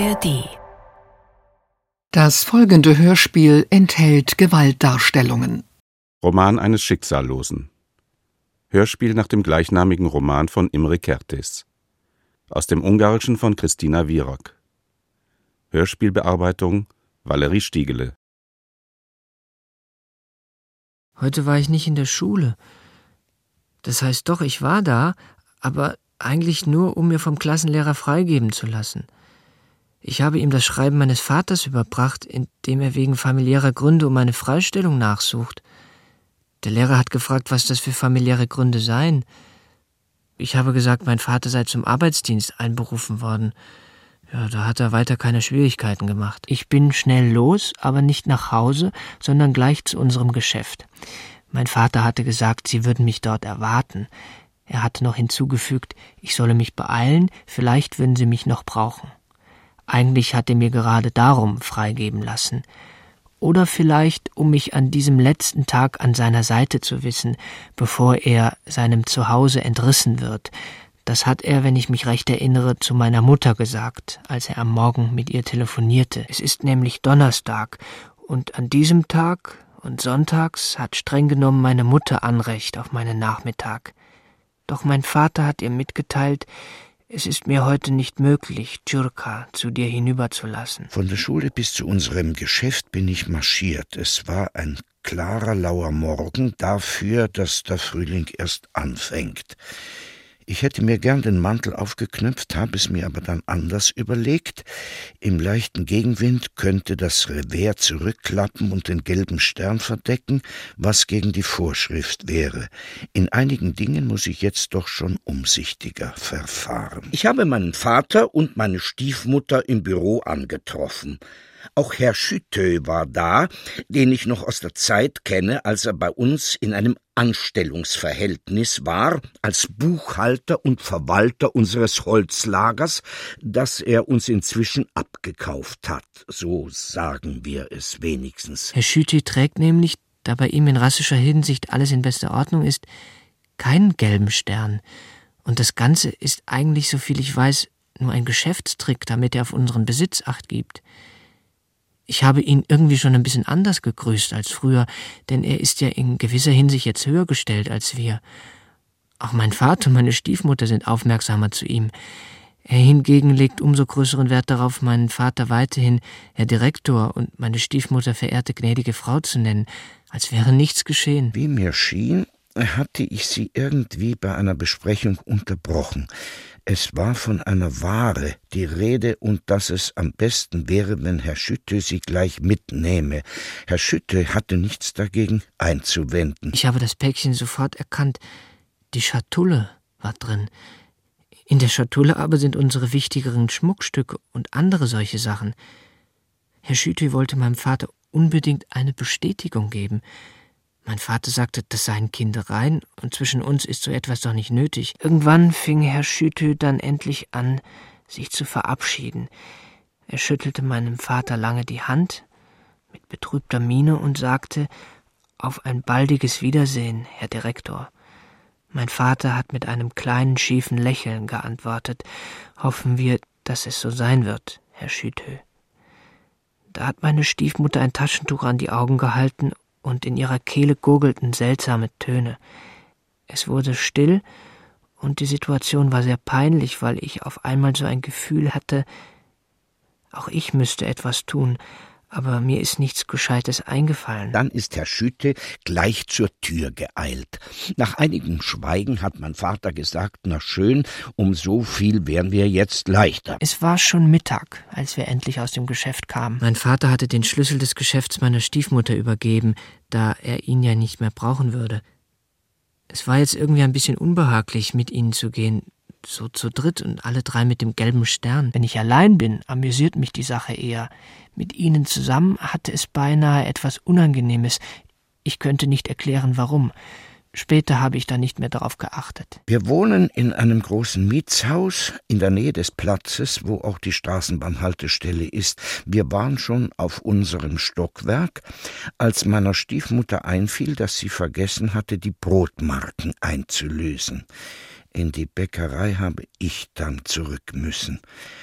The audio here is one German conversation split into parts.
ARD. Das folgende Hörspiel enthält Gewaltdarstellungen. Roman eines Schicksallosen. Hörspiel nach dem gleichnamigen Roman von Imre Kertész. Aus dem Ungarischen von Christina Wierock. Hörspielbearbeitung Valerie Stiegele. Heute war ich nicht in der Schule. Das heißt doch, ich war da, aber eigentlich nur, um mir vom Klassenlehrer freigeben zu lassen. Ich habe ihm das Schreiben meines Vaters überbracht, in dem er wegen familiärer Gründe um meine Freistellung nachsucht. Der Lehrer hat gefragt, was das für familiäre Gründe seien. Ich habe gesagt, mein Vater sei zum Arbeitsdienst einberufen worden. Ja, da hat er weiter keine Schwierigkeiten gemacht. Ich bin schnell los, aber nicht nach Hause, sondern gleich zu unserem Geschäft. Mein Vater hatte gesagt, sie würden mich dort erwarten. Er hatte noch hinzugefügt, ich solle mich beeilen, vielleicht würden sie mich noch brauchen. Eigentlich hat er mir gerade darum freigeben lassen. Oder vielleicht, um mich an diesem letzten Tag an seiner Seite zu wissen, bevor er seinem Zuhause entrissen wird. Das hat er, wenn ich mich recht erinnere, zu meiner Mutter gesagt, als er am Morgen mit ihr telefonierte. Es ist nämlich Donnerstag, und an diesem Tag und sonntags hat streng genommen meine Mutter Anrecht auf meinen Nachmittag. Doch mein Vater hat ihr mitgeteilt, es ist mir heute nicht möglich, Tjurka zu dir hinüberzulassen. Von der Schule bis zu unserem Geschäft bin ich marschiert. Es war ein klarer, lauer Morgen dafür, dass der Frühling erst anfängt. Ich hätte mir gern den Mantel aufgeknöpft, habe es mir aber dann anders überlegt. Im leichten Gegenwind könnte das Revers zurückklappen und den gelben Stern verdecken, was gegen die Vorschrift wäre. In einigen Dingen muss ich jetzt doch schon umsichtiger verfahren. Ich habe meinen Vater und meine Stiefmutter im Büro angetroffen. Auch Herr Schüttö war da, den ich noch aus der Zeit kenne, als er bei uns in einem Anstellungsverhältnis war, als Buchhalter und Verwalter unseres Holzlagers, das er uns inzwischen abgekauft hat. So sagen wir es wenigstens. Herr Schüttö trägt nämlich, da bei ihm in rassischer Hinsicht alles in bester Ordnung ist, keinen gelben Stern. Und das Ganze ist eigentlich, soviel ich weiß, nur ein Geschäftstrick, damit er auf unseren Besitz Acht gibt. Ich habe ihn irgendwie schon ein bisschen anders gegrüßt als früher, denn er ist ja in gewisser Hinsicht jetzt höher gestellt als wir. Auch mein Vater und meine Stiefmutter sind aufmerksamer zu ihm. Er hingegen legt umso größeren Wert darauf, meinen Vater weiterhin Herr Direktor und meine Stiefmutter verehrte gnädige Frau zu nennen, als wäre nichts geschehen. Wie mir schien, hatte ich sie irgendwie bei einer Besprechung unterbrochen. Es war von einer Ware die Rede und dass es am besten wäre, wenn Herr Schüttö sie gleich mitnehme. Herr Schüttö hatte nichts dagegen einzuwenden. Ich habe das Päckchen sofort erkannt. Die Schatulle war drin. In der Schatulle aber sind unsere wichtigeren Schmuckstücke und andere solche Sachen. Herr Schüttö wollte meinem Vater unbedingt eine Bestätigung geben. Mein Vater sagte, das seien Kindereien und zwischen uns ist so etwas doch nicht nötig. Irgendwann fing Herr Schüttö dann endlich an, sich zu verabschieden. Er schüttelte meinem Vater lange die Hand mit betrübter Miene und sagte, auf ein baldiges Wiedersehen, Herr Direktor. Mein Vater hat mit einem kleinen, schiefen Lächeln geantwortet, hoffen wir, dass es so sein wird, Herr Schüttö. Da hat meine Stiefmutter ein Taschentuch an die Augen gehalten und in ihrer Kehle gurgelten seltsame Töne. Es wurde still und die Situation war sehr peinlich, weil ich auf einmal so ein Gefühl hatte, auch ich müsste etwas tun, aber mir ist nichts Gescheites eingefallen. Dann ist Herr Schüttö gleich zur Tür geeilt. Nach einigem Schweigen hat mein Vater gesagt, na schön, um so viel wären wir jetzt leichter. Es war schon Mittag, als wir endlich aus dem Geschäft kamen. Mein Vater hatte den Schlüssel des Geschäfts meiner Stiefmutter übergeben, da er ihn ja nicht mehr brauchen würde. Es war jetzt irgendwie ein bisschen unbehaglich, mit ihnen zu gehen, so zu dritt und alle drei mit dem gelben Stern. Wenn ich allein bin, amüsiert mich die Sache eher. Mit ihnen zusammen hatte es beinahe etwas Unangenehmes. Ich könnte nicht erklären, warum. Später habe ich dann nicht mehr darauf geachtet. Wir wohnen in einem großen Mietshaus in der Nähe des Platzes, wo auch die Straßenbahnhaltestelle ist. Wir waren schon auf unserem Stockwerk, als meiner Stiefmutter einfiel, dass sie vergessen hatte, die Brotmarken einzulösen. In die Bäckerei habe ich dann zurück müssen.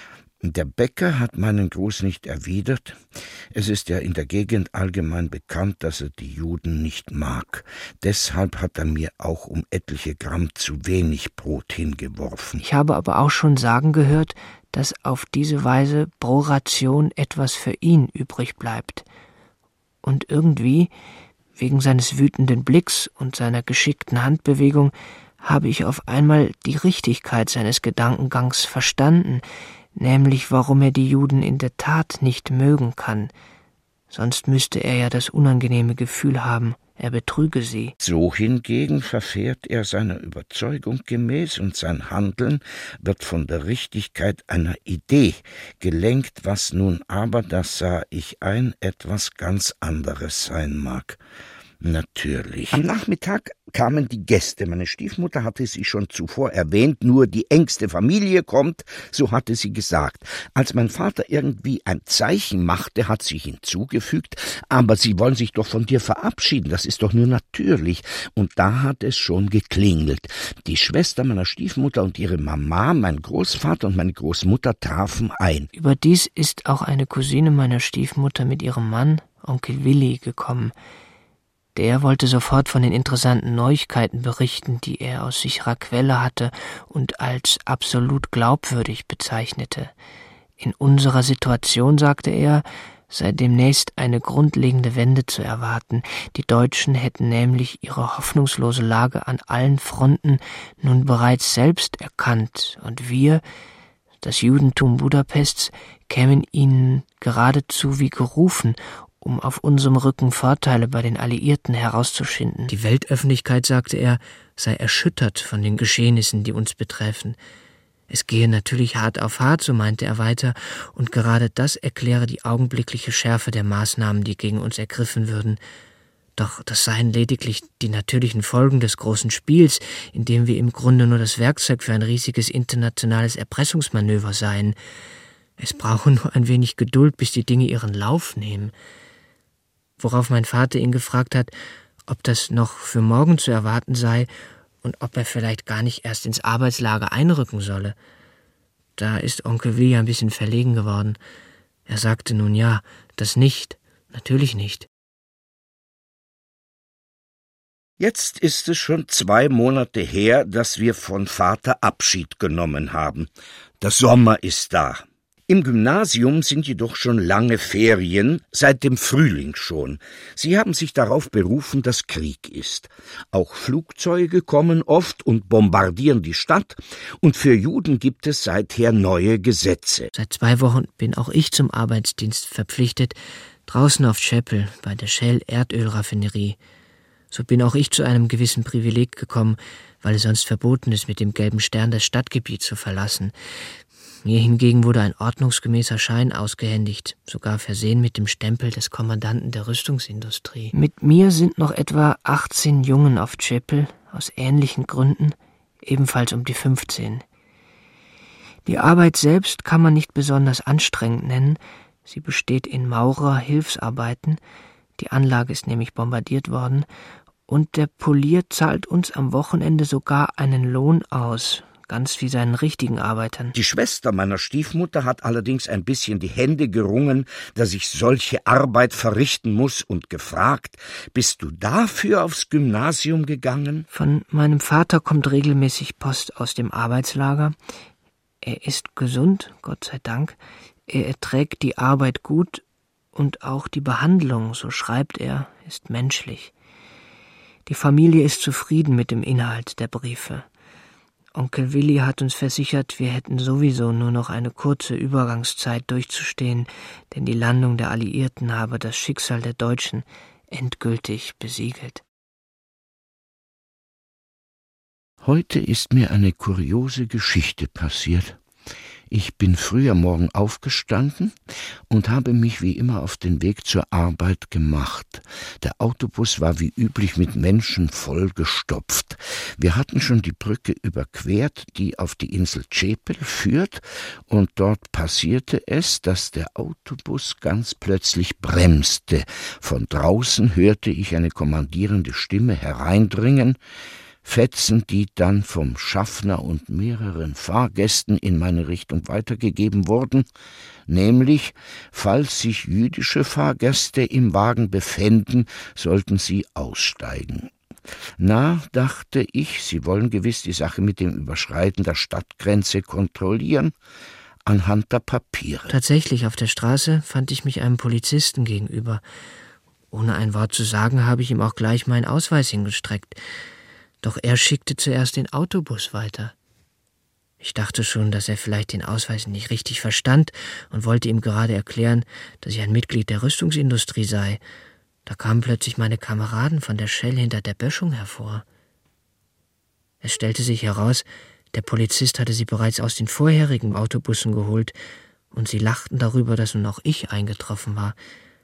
Der Bäcker hat meinen Gruß nicht erwidert. Es ist ja in der Gegend allgemein bekannt, dass er die Juden nicht mag. Deshalb hat er mir auch um etliche Gramm zu wenig Brot hingeworfen. Ich habe aber auch schon sagen gehört, dass auf diese Weise pro Ration etwas für ihn übrig bleibt. Und irgendwie, wegen seines wütenden Blicks und seiner geschickten Handbewegung, habe ich auf einmal die Richtigkeit seines Gedankengangs verstanden, nämlich warum er die Juden in der Tat nicht mögen kann. Sonst müsste er ja das unangenehme Gefühl haben, er betrüge sie. So hingegen verfährt er seiner Überzeugung gemäß und sein Handeln wird von der Richtigkeit einer Idee gelenkt, was nun aber, das sah ich ein, etwas ganz anderes sein mag. Natürlich. Am Nachmittag kamen die Gäste. Meine Stiefmutter hatte sie schon zuvor erwähnt, nur die engste Familie kommt, so hatte sie gesagt. Als mein Vater irgendwie ein Zeichen machte, hat sie hinzugefügt, aber sie wollen sich doch von dir verabschieden, das ist doch nur natürlich. Und da hat es schon geklingelt. Die Schwester meiner Stiefmutter und ihre Mama, mein Großvater und meine Großmutter trafen ein. Überdies ist auch eine Cousine meiner Stiefmutter mit ihrem Mann, Onkel Willi, gekommen. Der wollte sofort von den interessanten Neuigkeiten berichten, die er aus sicherer Quelle hatte und als absolut glaubwürdig bezeichnete. In unserer Situation, sagte er, sei demnächst eine grundlegende Wende zu erwarten. Die Deutschen hätten nämlich ihre hoffnungslose Lage an allen Fronten nun bereits selbst erkannt, und wir, das Judentum Budapests, kämen ihnen geradezu wie gerufen, um auf unserem Rücken Vorteile bei den Alliierten herauszuschinden. Die Weltöffentlichkeit, sagte er, sei erschüttert von den Geschehnissen, die uns betreffen. Es gehe natürlich hart auf hart, so meinte er weiter, und gerade das erkläre die augenblickliche Schärfe der Maßnahmen, die gegen uns ergriffen würden. Doch das seien lediglich die natürlichen Folgen des großen Spiels, in dem wir im Grunde nur das Werkzeug für ein riesiges internationales Erpressungsmanöver seien. Es brauche nur ein wenig Geduld, bis die Dinge ihren Lauf nehmen. Worauf mein Vater ihn gefragt hat, ob das noch für morgen zu erwarten sei und ob er vielleicht gar nicht erst ins Arbeitslager einrücken solle. Da ist Onkel Willi ein bisschen verlegen geworden. Er sagte nun ja, das nicht, natürlich nicht. Jetzt ist es schon 2 Monate her, dass wir von Vater Abschied genommen haben. Der Sommer ist da. Im Gymnasium sind jedoch schon lange Ferien, seit dem Frühling schon. Sie haben sich darauf berufen, dass Krieg ist. Auch Flugzeuge kommen oft und bombardieren die Stadt, und für Juden gibt es seither neue Gesetze. Seit 2 Wochen bin auch ich zum Arbeitsdienst verpflichtet, draußen auf Chapel bei der Shell-Erdölraffinerie. So bin auch ich zu einem gewissen Privileg gekommen, weil es sonst verboten ist, mit dem gelben Stern das Stadtgebiet zu verlassen. Mir hingegen wurde ein ordnungsgemäßer Schein ausgehändigt, sogar versehen mit dem Stempel des Kommandanten der Rüstungsindustrie. Mit mir sind noch etwa 18 Jungen auf Chapel, aus ähnlichen Gründen, ebenfalls um die 15. Die Arbeit selbst kann man nicht besonders anstrengend nennen. Sie besteht in Maurer-Hilfsarbeiten. Die Anlage ist nämlich bombardiert worden. Und der Polier zahlt uns am Wochenende sogar einen Lohn aus, ganz wie seinen richtigen Arbeitern. Die Schwester meiner Stiefmutter hat allerdings ein bisschen die Hände gerungen, dass ich solche Arbeit verrichten muss, und gefragt, bist du dafür aufs Gymnasium gegangen? Von meinem Vater kommt regelmäßig Post aus dem Arbeitslager. Er ist gesund, Gott sei Dank. Er erträgt die Arbeit gut und auch die Behandlung, so schreibt er, ist menschlich. Die Familie ist zufrieden mit dem Inhalt der Briefe. Onkel Willi hat uns versichert, wir hätten sowieso nur noch eine kurze Übergangszeit durchzustehen, denn die Landung der Alliierten habe das Schicksal der Deutschen endgültig besiegelt. Heute ist mir eine kuriose Geschichte passiert. Ich bin früh am Morgen aufgestanden und habe mich wie immer auf den Weg zur Arbeit gemacht. Der Autobus war wie üblich mit Menschen vollgestopft. Wir hatten schon die Brücke überquert, die auf die Insel Chepel führt, und dort passierte es, dass der Autobus ganz plötzlich bremste. Von draußen hörte ich eine kommandierende Stimme hereindringen: Fetzen, die dann vom Schaffner und mehreren Fahrgästen in meine Richtung weitergegeben wurden, nämlich, falls sich jüdische Fahrgäste im Wagen befänden, sollten sie aussteigen. Na, dachte ich, sie wollen gewiss die Sache mit dem Überschreiten der Stadtgrenze kontrollieren, anhand der Papiere. Tatsächlich, auf der Straße fand ich mich einem Polizisten gegenüber. Ohne ein Wort zu sagen, habe ich ihm auch gleich meinen Ausweis hingestreckt. Doch er schickte zuerst den Autobus weiter. Ich dachte schon, dass er vielleicht den Ausweis nicht richtig verstand und wollte ihm gerade erklären, dass ich ein Mitglied der Rüstungsindustrie sei. Da kamen plötzlich meine Kameraden von der Shell hinter der Böschung hervor. Es stellte sich heraus, der Polizist hatte sie bereits aus den vorherigen Autobussen geholt, und sie lachten darüber, dass nun auch ich eingetroffen war.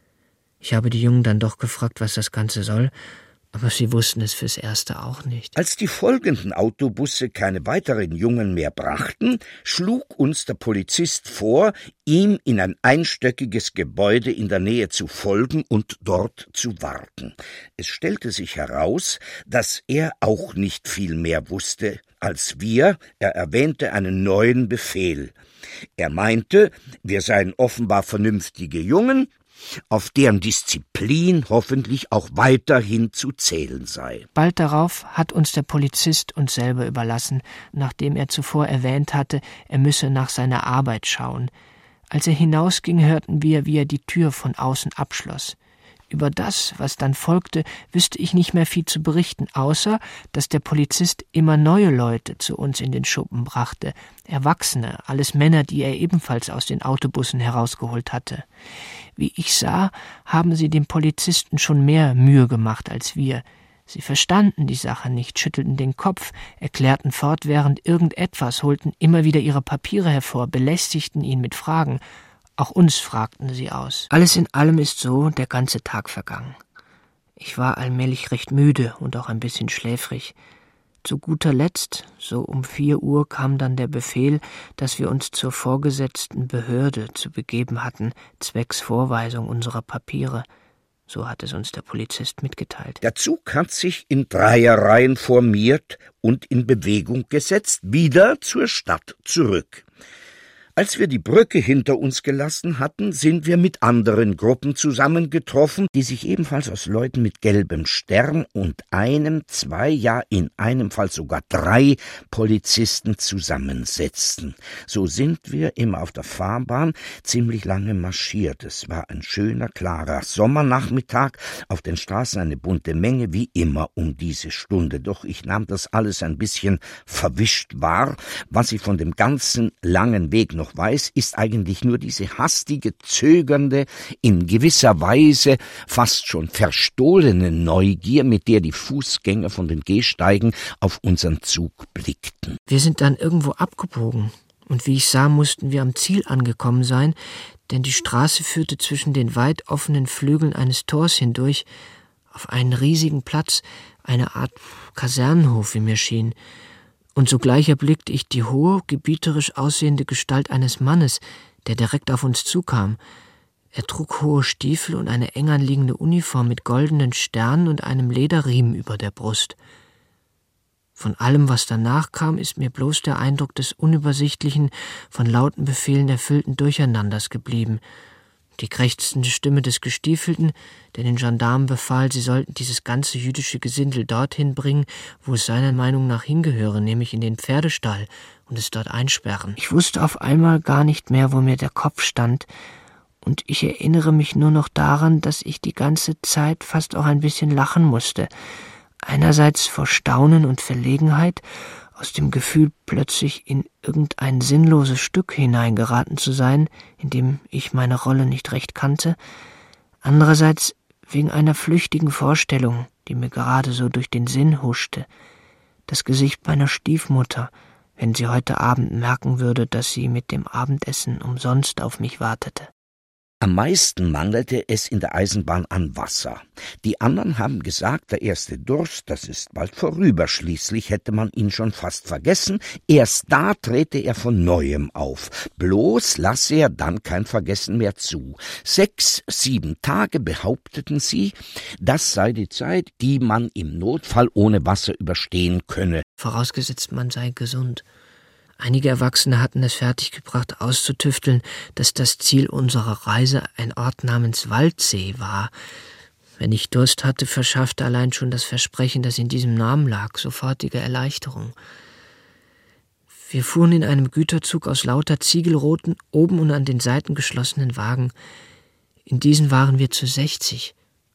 Ich habe die Jungen dann doch gefragt, was das Ganze soll, aber sie wussten es fürs Erste auch nicht. Als die folgenden Autobusse keine weiteren Jungen mehr brachten, schlug uns der Polizist vor, ihm in ein einstöckiges Gebäude in der Nähe zu folgen und dort zu warten. Es stellte sich heraus, dass er auch nicht viel mehr wusste als wir. Er erwähnte einen neuen Befehl. Er meinte, wir seien offenbar vernünftige Jungen, auf deren Disziplin hoffentlich auch weiterhin zu zählen sei. Bald darauf hat uns der Polizist uns selber überlassen, nachdem er zuvor erwähnt hatte, er müsse nach seiner Arbeit schauen. Als er hinausging, hörten wir, wie er die Tür von außen abschloss. Über das, was dann folgte, wüsste ich nicht mehr viel zu berichten, außer, dass der Polizist immer neue Leute zu uns in den Schuppen brachte, Erwachsene, alles Männer, die er ebenfalls aus den Autobussen herausgeholt hatte. Wie ich sah, haben sie dem Polizisten schon mehr Mühe gemacht als wir. Sie verstanden die Sache nicht, schüttelten den Kopf, erklärten fortwährend irgendetwas, holten immer wieder ihre Papiere hervor, belästigten ihn mit Fragen. Auch uns fragten sie aus. Alles in allem ist so der ganze Tag vergangen. Ich war allmählich recht müde und auch ein bisschen schläfrig. Zu guter Letzt, so um 4 Uhr, kam dann der Befehl, dass wir uns zur vorgesetzten Behörde zu begeben hatten, zwecks Vorweisung unserer Papiere. So hat es uns der Polizist mitgeteilt. Der Zug hat sich in Dreierreihen formiert und in Bewegung gesetzt, wieder zur Stadt zurück. Als wir die Brücke hinter uns gelassen hatten, sind wir mit anderen Gruppen zusammengetroffen, die sich ebenfalls aus Leuten mit gelbem Stern und 1, 2, ja in einem Fall sogar 3 Polizisten zusammensetzten. So sind wir immer auf der Fahrbahn ziemlich lange marschiert. Es war ein schöner, klarer Sommernachmittag, auf den Straßen eine bunte Menge, wie immer um diese Stunde. Doch ich nahm das alles ein bisschen verwischt wahr. Was ich von dem ganzen langen Weg noch weiß, ist eigentlich nur diese hastige, zögernde, in gewisser Weise fast schon verstohlene Neugier, mit der die Fußgänger von den Gehsteigen auf unseren Zug blickten. Wir sind dann irgendwo abgebogen, und wie ich sah, mussten wir am Ziel angekommen sein, denn die Straße führte zwischen den weit offenen Flügeln eines Tors hindurch auf einen riesigen Platz, eine Art Kasernenhof, wie mir schien. Und sogleich erblickte ich die hohe, gebieterisch aussehende Gestalt eines Mannes, der direkt auf uns zukam. Er trug hohe Stiefel und eine eng anliegende Uniform mit goldenen Sternen und einem Lederriemen über der Brust. Von allem, was danach kam, ist mir bloß der Eindruck des unübersichtlichen, von lauten Befehlen erfüllten Durcheinanders geblieben. Die krächzende Stimme des Gestiefelten, der den Gendarmen befahl, sie sollten dieses ganze jüdische Gesindel dorthin bringen, wo es seiner Meinung nach hingehöre, nämlich in den Pferdestall, und es dort einsperren. Ich wusste auf einmal gar nicht mehr, wo mir der Kopf stand, und ich erinnere mich nur noch daran, dass ich die ganze Zeit fast auch ein bisschen lachen musste. Einerseits vor Staunen und Verlegenheit, aus dem Gefühl, plötzlich in irgendein sinnloses Stück hineingeraten zu sein, in dem ich meine Rolle nicht recht kannte, andererseits wegen einer flüchtigen Vorstellung, die mir gerade so durch den Sinn huschte, das Gesicht meiner Stiefmutter, wenn sie heute Abend merken würde, dass sie mit dem Abendessen umsonst auf mich wartete. Am meisten mangelte es in der Eisenbahn an Wasser. Die anderen haben gesagt, der erste Durst, das ist bald vorüber, schließlich hätte man ihn schon fast vergessen. Erst da trete er von Neuem auf. Bloß lasse er dann kein Vergessen mehr zu. 6, 7 Tage, behaupteten sie, das sei die Zeit, die man im Notfall ohne Wasser überstehen könne. Vorausgesetzt, man sei gesund. Einige Erwachsene hatten es fertiggebracht, auszutüfteln, dass das Ziel unserer Reise ein Ort namens Waldsee war. Wenn ich Durst hatte, verschaffte allein schon das Versprechen, das in diesem Namen lag, sofortige Erleichterung. Wir fuhren in einem Güterzug aus lauter ziegelroten, oben und an den Seiten geschlossenen Wagen. In diesen waren wir zu 60.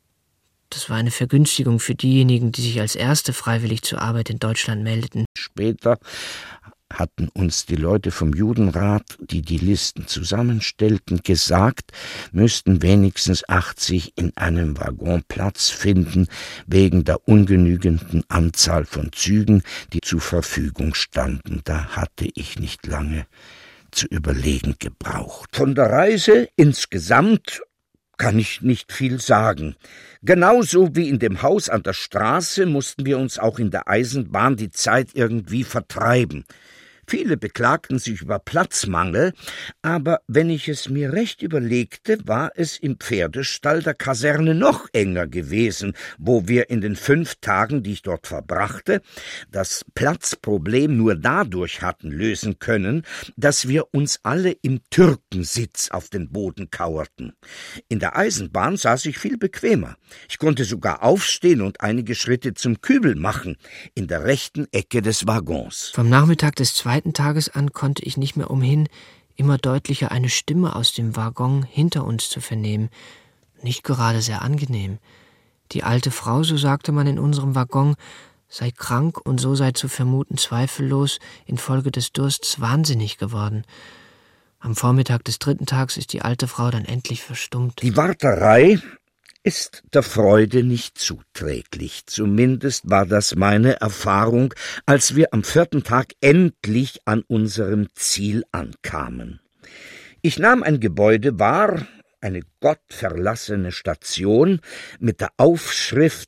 Das war eine Vergünstigung für diejenigen, die sich als Erste freiwillig zur Arbeit in Deutschland meldeten. Später hatten uns die Leute vom Judenrat, die die Listen zusammenstellten, gesagt, müssten wenigstens 80 in einem Waggon Platz finden, wegen der ungenügenden Anzahl von Zügen, die zur Verfügung standen. Da hatte ich nicht lange zu überlegen gebraucht. Von der Reise insgesamt kann ich nicht viel sagen. Genauso wie in dem Haus an der Straße mussten wir uns auch in der Eisenbahn die Zeit irgendwie vertreiben. Viele beklagten sich über Platzmangel, aber wenn ich es mir recht überlegte, war es im Pferdestall der Kaserne noch enger gewesen, wo wir in den 5 Tagen, die ich dort verbrachte, das Platzproblem nur dadurch hatten lösen können, dass wir uns alle im Türkensitz auf den Boden kauerten. In der Eisenbahn saß ich viel bequemer. Ich konnte sogar aufstehen und einige Schritte zum Kübel machen, in der rechten Ecke des Waggons. Vom Nachmittag des 2. Tages an konnte ich nicht mehr umhin, immer deutlicher eine Stimme aus dem Waggon hinter uns zu vernehmen. Nicht gerade sehr angenehm. Die alte Frau, so sagte man in unserem Waggon, sei krank und so sei zu vermuten zweifellos infolge des Dursts wahnsinnig geworden. Am Vormittag des 3. Tages ist die alte Frau dann endlich verstummt. Die Warterei ist der Freude nicht zuträglich. Zumindest war das meine Erfahrung, als wir am 4. Tag endlich an unserem Ziel ankamen. Ich nahm ein Gebäude wahr, eine gottverlassene Station mit der Aufschrift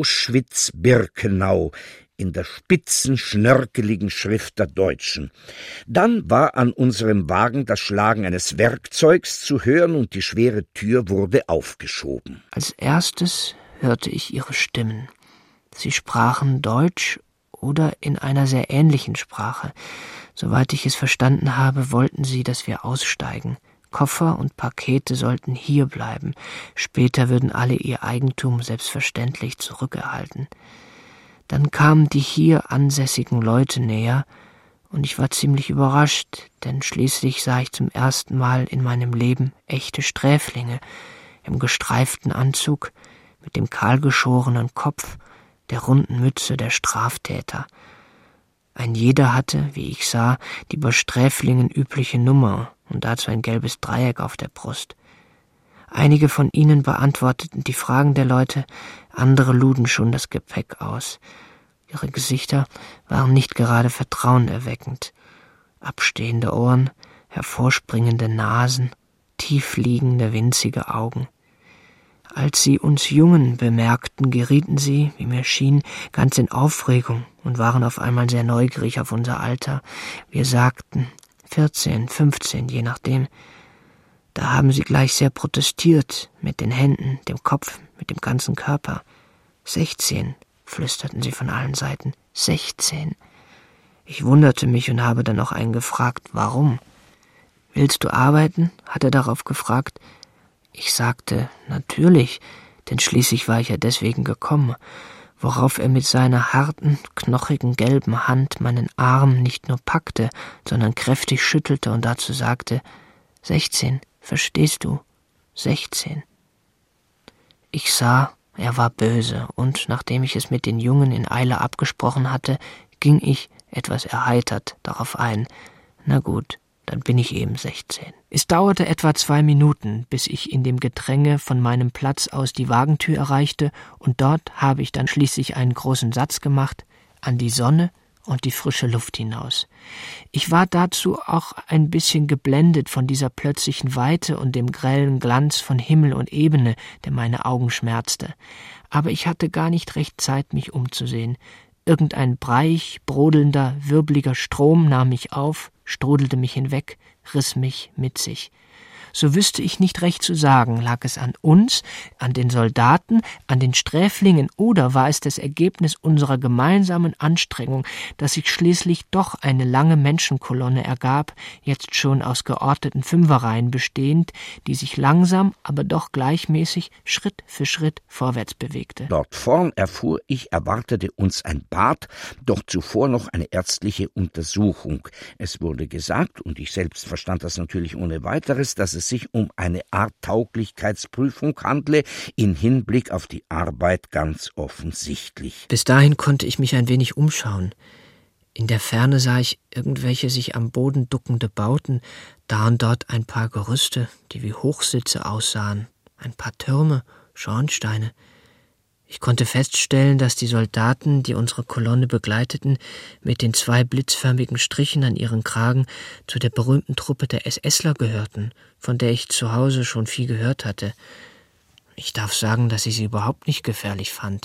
Auschwitz-Birkenau in der spitzen, schnörkeligen Schrift der Deutschen. Dann war an unserem Wagen das Schlagen eines Werkzeugs zu hören und die schwere Tür wurde aufgeschoben. Als erstes hörte ich ihre Stimmen. Sie sprachen Deutsch oder in einer sehr ähnlichen Sprache. Soweit ich es verstanden habe, wollten sie, dass wir aussteigen. Koffer und Pakete sollten hier bleiben. Später würden alle ihr Eigentum selbstverständlich zurückerhalten. Dann kamen die hier ansässigen Leute näher, und ich war ziemlich überrascht, denn schließlich sah ich zum ersten Mal in meinem Leben echte Sträflinge, im gestreiften Anzug, mit dem kahlgeschorenen Kopf, der runden Mütze der Straftäter. Ein jeder hatte, wie ich sah, die bei Sträflingen übliche Nummer und dazu ein gelbes Dreieck auf der Brust. Einige von ihnen beantworteten die Fragen der Leute, andere luden schon das Gepäck aus. Ihre Gesichter waren nicht gerade vertrauenerweckend. Abstehende Ohren, hervorspringende Nasen, tiefliegende, winzige Augen. Als sie uns Jungen bemerkten, gerieten sie, wie mir schien, ganz in Aufregung und waren auf einmal sehr neugierig auf unser Alter. Wir sagten 14, 15, je nachdem. Da haben sie gleich sehr protestiert, mit den Händen, dem Kopf, mit dem ganzen Körper. 16, flüsterten sie von allen Seiten. 16. Ich wunderte mich und habe dann noch einen gefragt, warum? Willst du arbeiten? Hat er darauf gefragt. Ich sagte, natürlich, denn schließlich war ich ja deswegen gekommen, worauf er mit seiner harten, knochigen, gelben Hand meinen Arm nicht nur packte, sondern kräftig schüttelte und dazu sagte, 16, verstehst du? 16. Ich sah, er war böse, und nachdem ich es mit den Jungen in Eile abgesprochen hatte, ging ich, etwas erheitert, darauf ein, na gut, dann bin ich eben 16. Es dauerte etwa 2 Minuten, bis ich in dem Gedränge von meinem Platz aus die Wagentür erreichte, und dort habe ich dann schließlich einen großen Satz gemacht, an die Sonne und die frische Luft hinaus. Ich war dazu auch ein bisschen geblendet von dieser plötzlichen Weite und dem grellen Glanz von Himmel und Ebene, der meine Augen schmerzte. Aber ich hatte gar nicht recht Zeit, mich umzusehen. Irgendein breich, brodelnder, wirbliger Strom nahm mich auf, strudelte mich hinweg, riss mich mit sich. So wüsste ich nicht recht zu sagen, lag es an uns, an den Soldaten, an den Sträflingen, oder war es das Ergebnis unserer gemeinsamen Anstrengung, dass sich schließlich doch eine lange Menschenkolonne ergab, jetzt schon aus geordneten Fünferreihen bestehend, die sich langsam, aber doch gleichmäßig Schritt für Schritt vorwärts bewegte. Dort vorn, erfuhr ich, erwartete uns ein Bad, doch zuvor noch eine ärztliche Untersuchung. Es wurde gesagt, und ich selbst verstand das natürlich ohne weiteres, dass es sich um eine Art Tauglichkeitsprüfung handle, in Hinblick auf die Arbeit ganz offensichtlich. Bis dahin konnte ich mich ein wenig umschauen. In der Ferne sah ich irgendwelche sich am Boden duckende Bauten, da und dort ein paar Gerüste, die wie Hochsitze aussahen, ein paar Türme, Schornsteine. Ich konnte feststellen, dass die Soldaten, die unsere Kolonne begleiteten, mit den 2 blitzförmigen Strichen an ihren Kragen zu der berühmten Truppe der SSler gehörten, von der ich zu Hause schon viel gehört hatte. Ich darf sagen, dass ich sie überhaupt nicht gefährlich fand.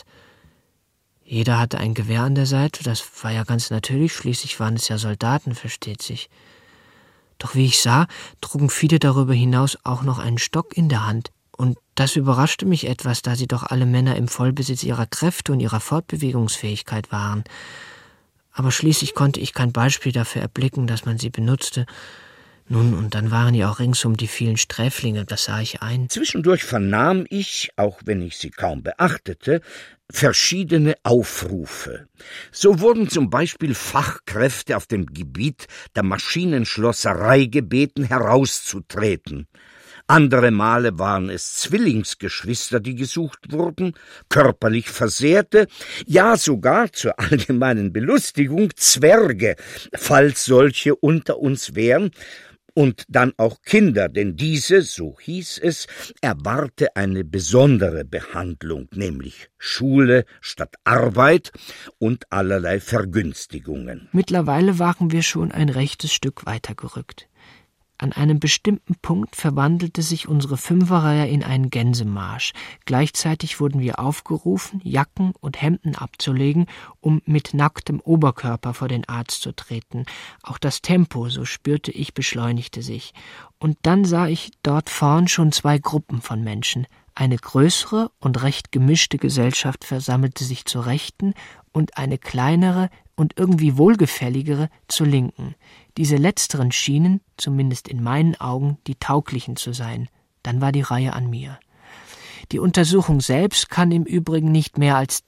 Jeder hatte ein Gewehr an der Seite, das war ja ganz natürlich, schließlich waren es ja Soldaten, versteht sich. Doch wie ich sah, trugen viele darüber hinaus auch noch einen Stock in der Hand. Und das überraschte mich etwas, da sie doch alle Männer im Vollbesitz ihrer Kräfte und ihrer Fortbewegungsfähigkeit waren. Aber schließlich konnte ich kein Beispiel dafür erblicken, dass man sie benutzte. Nun, und dann waren ja auch ringsum die vielen Sträflinge, das sah ich ein. Zwischendurch vernahm ich, auch wenn ich sie kaum beachtete, verschiedene Aufrufe. So wurden zum Beispiel Fachkräfte auf dem Gebiet der Maschinenschlosserei gebeten, herauszutreten. Andere Male waren es Zwillingsgeschwister, die gesucht wurden, körperlich Versehrte, ja sogar zur allgemeinen Belustigung Zwerge, falls solche unter uns wären, und dann auch Kinder, denn diese, so hieß es, erwarte eine besondere Behandlung, nämlich Schule statt Arbeit und allerlei Vergünstigungen. Mittlerweile waren wir schon ein rechtes Stück weitergerückt. An einem bestimmten Punkt verwandelte sich unsere Fünferreihe in einen Gänsemarsch. Gleichzeitig wurden wir aufgerufen, Jacken und Hemden abzulegen, um mit nacktem Oberkörper vor den Arzt zu treten. Auch das Tempo, so spürte ich, beschleunigte sich. Und dann sah ich dort vorn schon 2 Gruppen von Menschen. Eine größere und recht gemischte Gesellschaft versammelte sich zur Rechten und eine kleinere und irgendwie wohlgefälligere zur Linken. Diese letzteren schienen, zumindest in meinen Augen, die tauglichen zu sein. Dann war die Reihe an mir. Die Untersuchung selbst kann im Übrigen nicht mehr als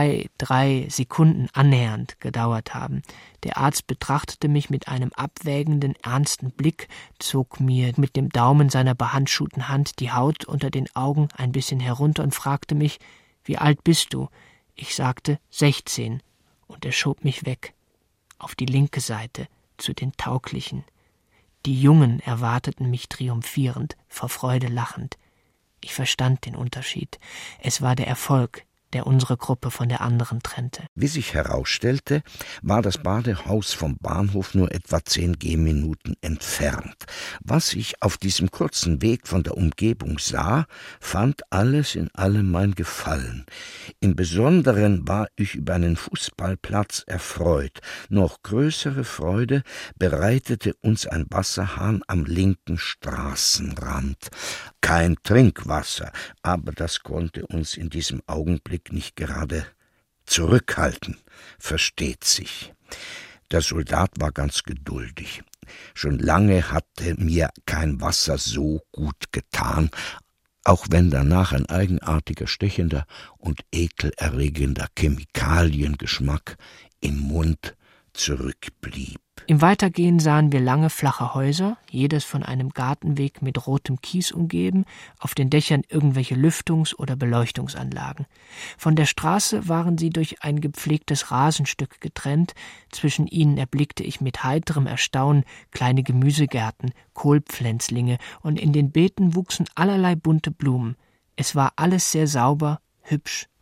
2-3 Sekunden annähernd gedauert haben. Der Arzt betrachtete mich mit einem abwägenden, ernsten Blick, zog mir mit dem Daumen seiner behandschuhten Hand die Haut unter den Augen ein bisschen herunter und fragte mich, »Wie alt bist du?« Ich sagte 16, und er schob mich weg, auf die linke Seite, zu den Tauglichen. Die Jungen erwarteten mich triumphierend, vor Freude lachend. Ich verstand den Unterschied. Es war der Erfolg, der unsere Gruppe von der anderen trennte. Wie sich herausstellte, war das Badehaus vom Bahnhof nur etwa 10 Gehminuten entfernt. Was ich auf diesem kurzen Weg von der Umgebung sah, fand alles in allem mein Gefallen. Im Besonderen war ich über einen Fußballplatz erfreut. Noch größere Freude bereitete uns ein Wasserhahn am linken Straßenrand. Kein Trinkwasser, aber das konnte uns in diesem Augenblick nicht gerade zurückhalten, versteht sich. Der Soldat war ganz geduldig. Schon lange hatte mir kein Wasser so gut getan, auch wenn danach ein eigenartiger, stechender und ekelerregender Chemikaliengeschmack im Mund zurückblieb. Im Weitergehen sahen wir lange, flache Häuser, jedes von einem Gartenweg mit rotem Kies umgeben, auf den Dächern irgendwelche Lüftungs- oder Beleuchtungsanlagen. Von der Straße waren sie durch ein gepflegtes Rasenstück getrennt, zwischen ihnen erblickte ich mit heiterem Erstaunen kleine Gemüsegärten, Kohlpflänzlinge, und in den Beeten wuchsen allerlei bunte Blumen. Es war alles sehr sauber, hübsch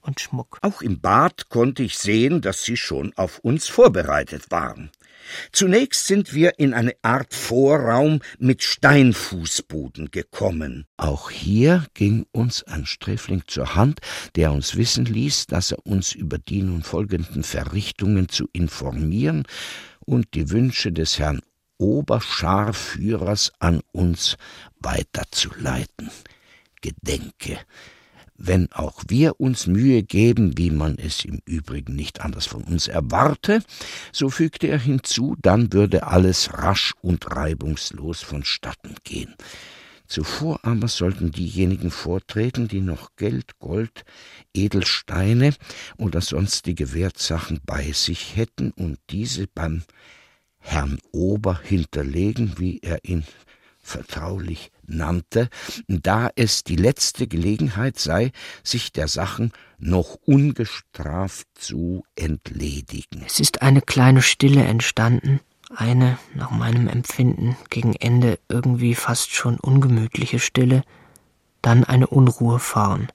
und Schmuck. Auch im Bad konnte ich sehen, dass sie schon auf uns vorbereitet waren. Zunächst sind wir in eine Art Vorraum mit Steinfußboden gekommen. Auch hier ging uns ein Sträfling zur Hand, der uns wissen ließ, dass er uns über die nun folgenden Verrichtungen zu informieren und die Wünsche des Herrn Oberscharführers an uns weiterzuleiten. Gedenke, wenn auch wir uns Mühe geben, wie man es im Übrigen nicht anders von uns erwarte, so fügte er hinzu, dann würde alles rasch und reibungslos vonstatten gehen. Zuvor aber sollten diejenigen vortreten, die noch Geld, Gold, Edelsteine oder sonstige Wertsachen bei sich hätten und diese beim Herrn Ober hinterlegen, wie er ihn vertraulich nannte, da es die letzte Gelegenheit sei, sich der Sachen noch ungestraft zu entledigen. Es ist eine kleine Stille entstanden, eine, nach meinem Empfinden, gegen Ende irgendwie fast schon ungemütliche Stille, dann eine Unruhe vorn.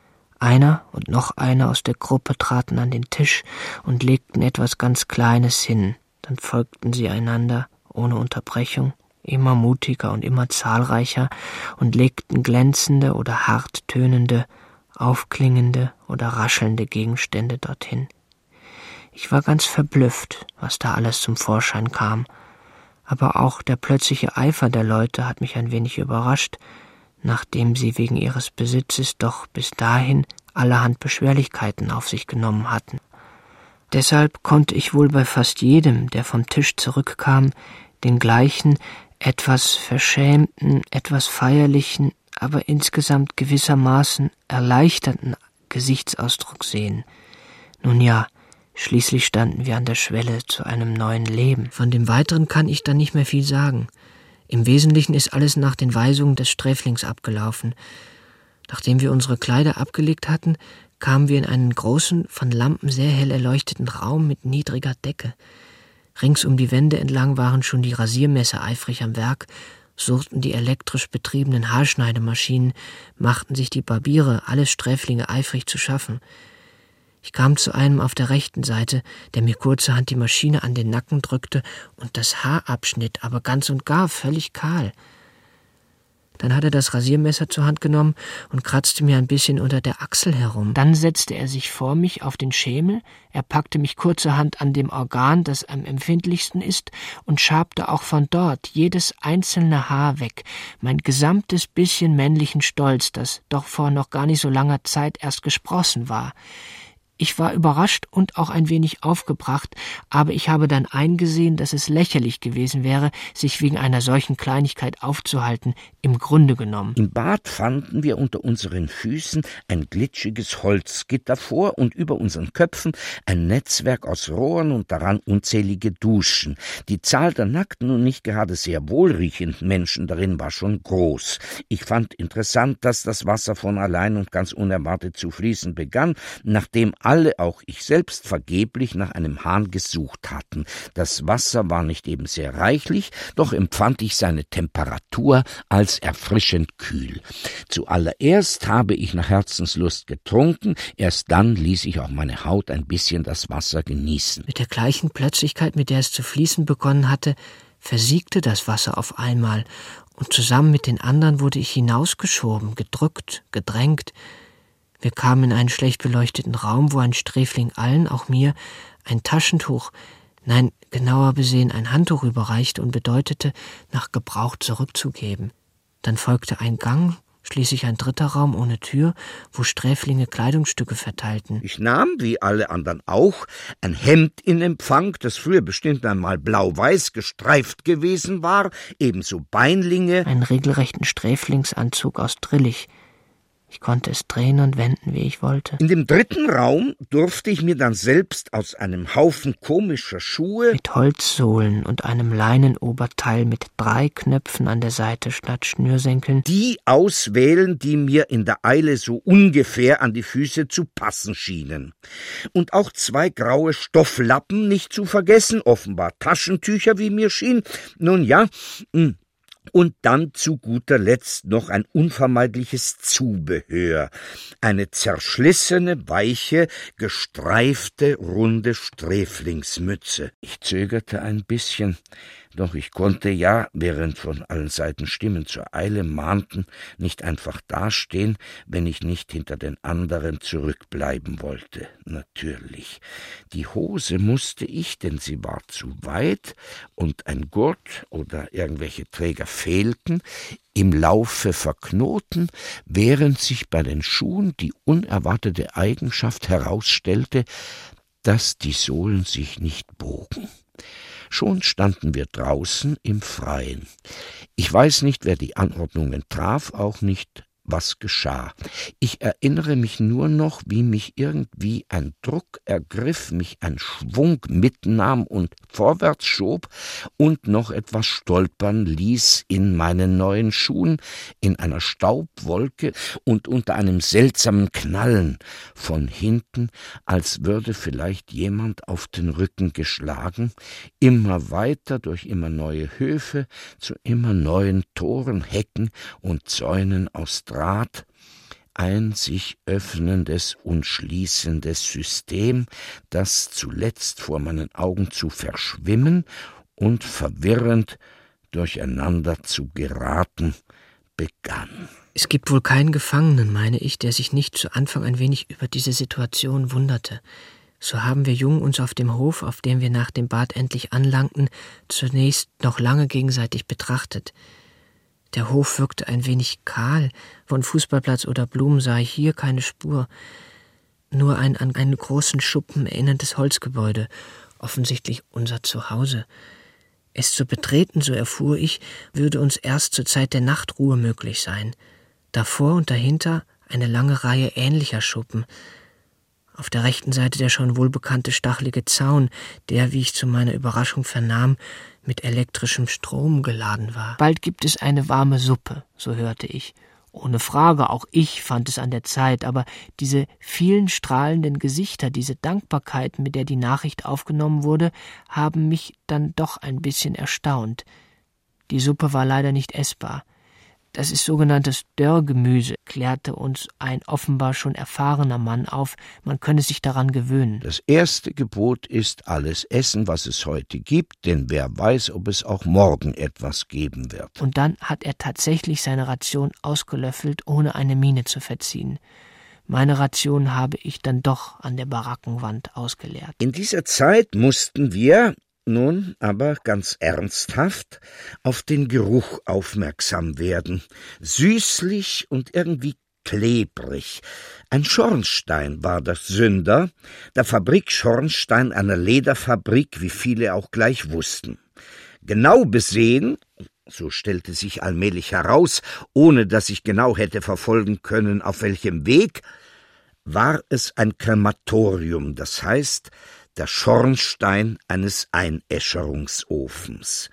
Einer und noch einer aus der Gruppe traten an den Tisch und legten etwas ganz Kleines hin, dann folgten sie einander, ohne Unterbrechung, immer mutiger und immer zahlreicher und legten glänzende oder hart tönende, aufklingende oder raschelnde Gegenstände dorthin. Ich war ganz verblüfft, was da alles zum Vorschein kam, aber auch der plötzliche Eifer der Leute hat mich ein wenig überrascht, nachdem sie wegen ihres Besitzes doch bis dahin allerhand Beschwerlichkeiten auf sich genommen hatten. Deshalb konnte ich wohl bei fast jedem, der vom Tisch zurückkam, den gleichen, etwas verschämten, etwas feierlichen, aber insgesamt gewissermaßen erleichterten Gesichtsausdruck sehen. Nun ja, schließlich standen wir an der Schwelle zu einem neuen Leben. Von dem Weiteren kann ich dann nicht mehr viel sagen. Im Wesentlichen ist alles nach den Weisungen des Sträflings abgelaufen. Nachdem wir unsere Kleider abgelegt hatten, kamen wir in einen großen, von Lampen sehr hell erleuchteten Raum mit niedriger Decke. Rings um die Wände entlang waren schon die Rasiermesser eifrig am Werk, surrten die elektrisch betriebenen Haarschneidemaschinen, machten sich die Barbiere, alle Sträflinge eifrig zu schaffen. Ich kam zu einem auf der rechten Seite, der mir kurzerhand die Maschine an den Nacken drückte und das Haar abschnitt, aber ganz und gar völlig kahl. Dann hat er das Rasiermesser zur Hand genommen und kratzte mir ein bisschen unter der Achsel herum. Dann setzte er sich vor mich auf den Schemel, er packte mich kurzerhand an dem Organ, das am empfindlichsten ist, und schabte auch von dort jedes einzelne Haar weg, mein gesamtes bisschen männlichen Stolz, das doch vor noch gar nicht so langer Zeit erst gesprossen war. Ich war überrascht und auch ein wenig aufgebracht, aber ich habe dann eingesehen, dass es lächerlich gewesen wäre, sich wegen einer solchen Kleinigkeit aufzuhalten, im Grunde genommen. Im Bad fanden wir unter unseren Füßen ein glitschiges Holzgitter vor und über unseren Köpfen ein Netzwerk aus Rohren und daran unzählige Duschen. Die Zahl der nackten und nicht gerade sehr wohlriechenden Menschen darin war schon groß. Ich fand interessant, dass das Wasser von allein und ganz unerwartet zu fließen begann, nachdem alle, auch ich selbst, vergeblich nach einem Hahn gesucht hatten. Das Wasser war nicht eben sehr reichlich, doch empfand ich seine Temperatur als erfrischend kühl. Zuallererst habe ich nach Herzenslust getrunken, erst dann ließ ich auch meine Haut ein bisschen das Wasser genießen. Mit der gleichen Plötzlichkeit, mit der es zu fließen begonnen hatte, versiegte das Wasser auf einmal, und zusammen mit den anderen wurde ich hinausgeschoben, gedrückt, gedrängt. Wir kamen in einen schlecht beleuchteten Raum, wo ein Sträfling allen, auch mir, ein Taschentuch, nein, genauer besehen ein Handtuch überreichte und bedeutete, nach Gebrauch zurückzugeben. Dann folgte ein Gang, schließlich ein dritter Raum ohne Tür, wo Sträflinge Kleidungsstücke verteilten. Ich nahm, wie alle anderen auch, ein Hemd in Empfang, das früher bestimmt einmal blau-weiß gestreift gewesen war, ebenso Beinlinge. Einen regelrechten Sträflingsanzug aus Drillich. Ich konnte es drehen und wenden, wie ich wollte. In dem dritten Raum durfte ich mir dann selbst aus einem Haufen komischer Schuhe mit Holzsohlen und einem Leinenoberteil mit 3 Knöpfen an der Seite statt Schnürsenkeln die auswählen, die mir in der Eile so ungefähr an die Füße zu passen schienen. Und auch 2 graue Stofflappen nicht zu vergessen, offenbar Taschentücher, wie mir schien. Nun ja, Und dann zu guter Letzt noch ein unvermeidliches Zubehör, eine zerschlissene, weiche, gestreifte, runde Sträflingsmütze. Ich zögerte ein bisschen, doch ich konnte ja, während von allen Seiten Stimmen zur Eile mahnten, nicht einfach dastehen, wenn ich nicht hinter den anderen zurückbleiben wollte. Natürlich. Die Hose musste ich, denn sie war zu weit und ein Gurt oder irgendwelche Träger fehlten, im Laufe verknoten, während sich bei den Schuhen die unerwartete Eigenschaft herausstellte, dass die Sohlen sich nicht bogen. Schon standen wir draußen im Freien. Ich weiß nicht, wer die Anordnungen traf, auch nicht, was geschah. Ich erinnere mich nur noch, wie mich irgendwie ein Druck ergriff, mich ein Schwung mitnahm und vorwärts schob und noch etwas stolpern ließ in meinen neuen Schuhen, in einer Staubwolke und unter einem seltsamen Knallen von hinten, als würde vielleicht jemand auf den Rücken geschlagen, immer weiter durch immer neue Höfe, zu immer neuen Toren, Hecken und Zäunen aus Draht, ein sich öffnendes und schließendes System, das zuletzt vor meinen Augen zu verschwimmen und verwirrend durcheinander zu geraten begann. Es gibt wohl keinen Gefangenen, meine ich, der sich nicht zu Anfang ein wenig über diese Situation wunderte. So haben wir Jungen uns auf dem Hof, auf dem wir nach dem Bad endlich anlangten, zunächst noch lange gegenseitig betrachtet. Der Hof wirkte ein wenig kahl, von Fußballplatz oder Blumen sah ich hier keine Spur. Nur ein an einen großen Schuppen erinnerndes Holzgebäude, offensichtlich unser Zuhause. Es zu betreten, so erfuhr ich, würde uns erst zur Zeit der Nachtruhe möglich sein. Davor und dahinter eine lange Reihe ähnlicher Schuppen. Auf der rechten Seite der schon wohlbekannte stachelige Zaun, der, wie ich zu meiner Überraschung vernahm, mit elektrischem Strom geladen war. Bald gibt es eine warme Suppe, so hörte ich. Ohne Frage, auch ich fand es an der Zeit, aber diese vielen strahlenden Gesichter, diese Dankbarkeit, mit der die Nachricht aufgenommen wurde, haben mich dann doch ein bisschen erstaunt. Die Suppe war leider nicht essbar. Das ist sogenanntes Dörrgemüse, klärte uns ein offenbar schon erfahrener Mann auf, man könne sich daran gewöhnen. Das erste Gebot ist, alles essen, was es heute gibt, denn wer weiß, ob es auch morgen etwas geben wird. Und dann hat er tatsächlich seine Ration ausgelöffelt, ohne eine Miene zu verziehen. Meine Ration habe ich dann doch an der Barackenwand ausgeleert. In dieser Zeit mussten wir, nun aber ganz ernsthaft, auf den Geruch aufmerksam werden. Süßlich und irgendwie klebrig. Ein Schornstein war das Sünder, der Fabrikschornstein einer Lederfabrik, wie viele auch gleich wussten. Genau besehen, so stellte sich allmählich heraus, ohne dass ich genau hätte verfolgen können, auf welchem Weg, war es ein Krematorium, das heißt, der Schornstein eines Einäscherungsofens.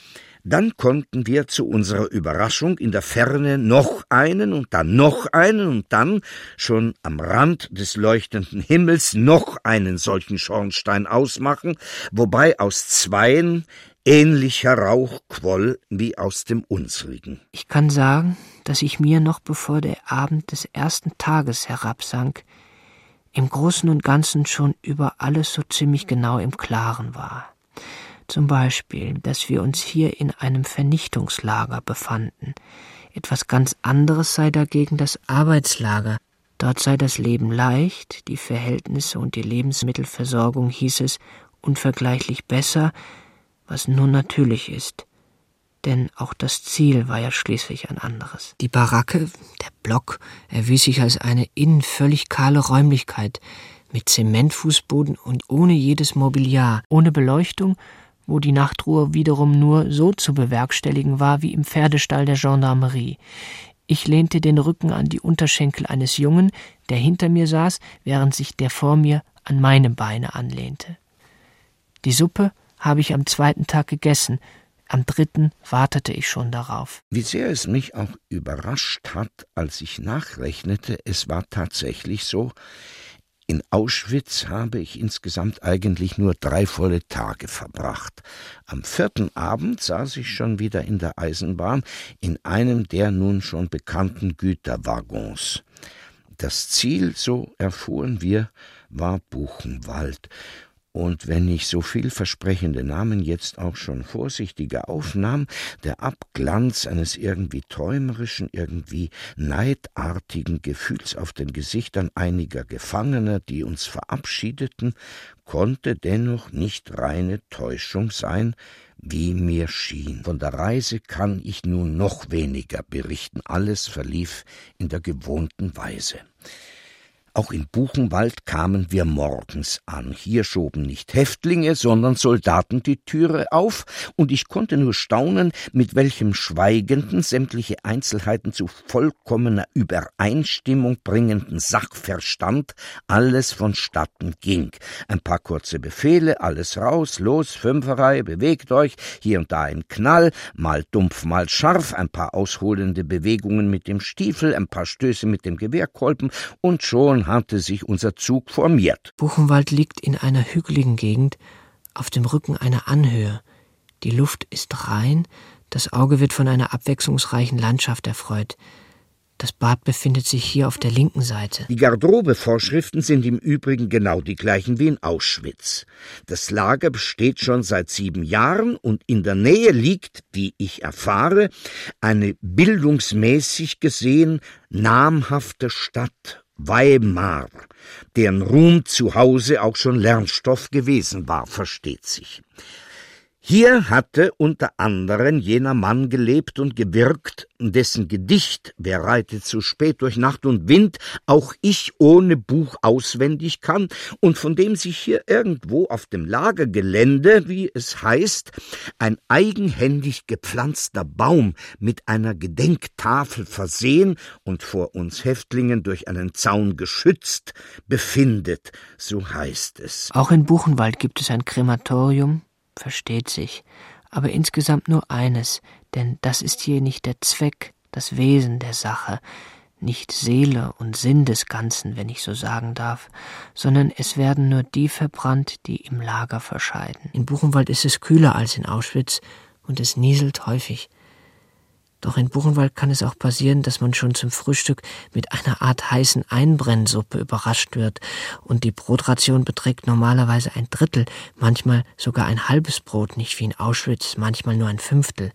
Dann konnten wir zu unserer Überraschung in der Ferne noch einen und dann noch einen und dann, schon am Rand des leuchtenden Himmels, noch einen solchen Schornstein ausmachen, wobei aus zweien ähnlicher Rauch quoll wie aus dem unsrigen. Ich kann sagen, dass ich mir noch bevor der Abend des ersten Tages herabsank, im Großen und Ganzen schon über alles so ziemlich genau im Klaren war. Zum Beispiel, dass wir uns hier in einem Vernichtungslager befanden. Etwas ganz anderes sei dagegen das Arbeitslager. Dort sei das Leben leicht, die Verhältnisse und die Lebensmittelversorgung, hieß es, unvergleichlich besser, was nur natürlich ist. Denn auch das Ziel war ja schließlich ein anderes. Die Baracke, der Block, erwies sich als eine innen völlig kahle Räumlichkeit, mit Zementfußboden und ohne jedes Mobiliar, ohne Beleuchtung, wo die Nachtruhe wiederum nur so zu bewerkstelligen war wie im Pferdestall der Gendarmerie. Ich lehnte den Rücken an die Unterschenkel eines Jungen, der hinter mir saß, während sich der vor mir an meine Beine anlehnte. Die Suppe habe ich am 2. Tag gegessen, am 3. wartete ich schon darauf. Wie sehr es mich auch überrascht hat, als ich nachrechnete, es war tatsächlich so, In Auschwitz habe ich insgesamt eigentlich nur 3 volle Tage verbracht. Am 4. Abend saß ich schon wieder in der Eisenbahn in einem der nun schon bekannten Güterwaggons. Das Ziel, so erfuhren wir, war Buchenwald. Und wenn ich so vielversprechende Namen jetzt auch schon vorsichtiger aufnahm, der Abglanz eines irgendwie träumerischen, irgendwie neidartigen Gefühls auf den Gesichtern einiger Gefangener, die uns verabschiedeten, konnte dennoch nicht reine Täuschung sein, wie mir schien. Von der Reise kann ich nun noch weniger berichten. Alles verlief in der gewohnten Weise. Auch in Buchenwald kamen wir morgens an. Hier schoben nicht Häftlinge, sondern Soldaten die Türe auf, und ich konnte nur staunen, mit welchem schweigenden, sämtliche Einzelheiten zu vollkommener Übereinstimmung bringenden Sachverstand alles vonstatten ging. Ein paar kurze Befehle, alles raus, los, Fünferreihe, bewegt euch, hier und da ein Knall, mal dumpf, mal scharf, ein paar ausholende Bewegungen mit dem Stiefel, ein paar Stöße mit dem Gewehrkolben, und schon hatte sich unser Zug formiert. Buchenwald liegt in einer hügeligen Gegend auf dem Rücken einer Anhöhe. Die Luft ist rein, das Auge wird von einer abwechslungsreichen Landschaft erfreut. Das Bad befindet sich hier auf der linken Seite. Die Garderobevorschriften sind im Übrigen genau die gleichen wie in Auschwitz. Das Lager besteht schon seit 7 Jahren und in der Nähe liegt, wie ich erfahre, eine bildungsmäßig gesehen namhafte Stadt, Weimar, deren Ruhm zu Hause auch schon Lernstoff gewesen war, versteht sich. Hier hatte unter anderem jener Mann gelebt und gewirkt, dessen Gedicht »Wer reitet so spät durch Nacht und Wind« auch ich ohne Buch auswendig kann und von dem sich hier irgendwo auf dem Lagergelände, wie es heißt, ein eigenhändig gepflanzter Baum mit einer Gedenktafel versehen und vor uns Häftlingen durch einen Zaun geschützt befindet, so heißt es. Auch in Buchenwald gibt es ein Krematorium, versteht sich, aber insgesamt nur eines, denn das ist hier nicht der Zweck, das Wesen der Sache, nicht Seele und Sinn des Ganzen, wenn ich so sagen darf, sondern es werden nur die verbrannt, die im Lager verscheiden. In Buchenwald ist es kühler als in Auschwitz und es nieselt häufig. Doch in Buchenwald kann es auch passieren, dass man schon zum Frühstück mit einer Art heißen Einbrennsuppe überrascht wird, und die Brotration beträgt normalerweise 1/3, manchmal sogar ein halbes Brot, nicht wie in Auschwitz, manchmal nur 1/5.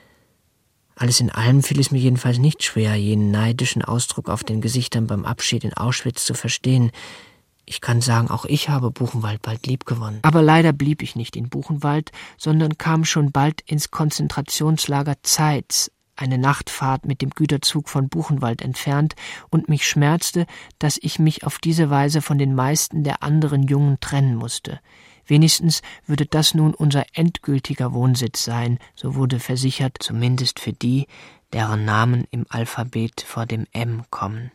Alles in allem fiel es mir jedenfalls nicht schwer, jenen neidischen Ausdruck auf den Gesichtern beim Abschied in Auschwitz zu verstehen. Ich kann sagen, auch ich habe Buchenwald bald liebgewonnen. Aber leider blieb ich nicht in Buchenwald, sondern kam schon bald ins Konzentrationslager Zeitz, eine Nachtfahrt mit dem Güterzug von Buchenwald entfernt, und mich schmerzte, dass ich mich auf diese Weise von den meisten der anderen Jungen trennen musste. Wenigstens würde das nun unser endgültiger Wohnsitz sein, so wurde versichert, zumindest für die, deren Namen im Alphabet vor dem M kommen.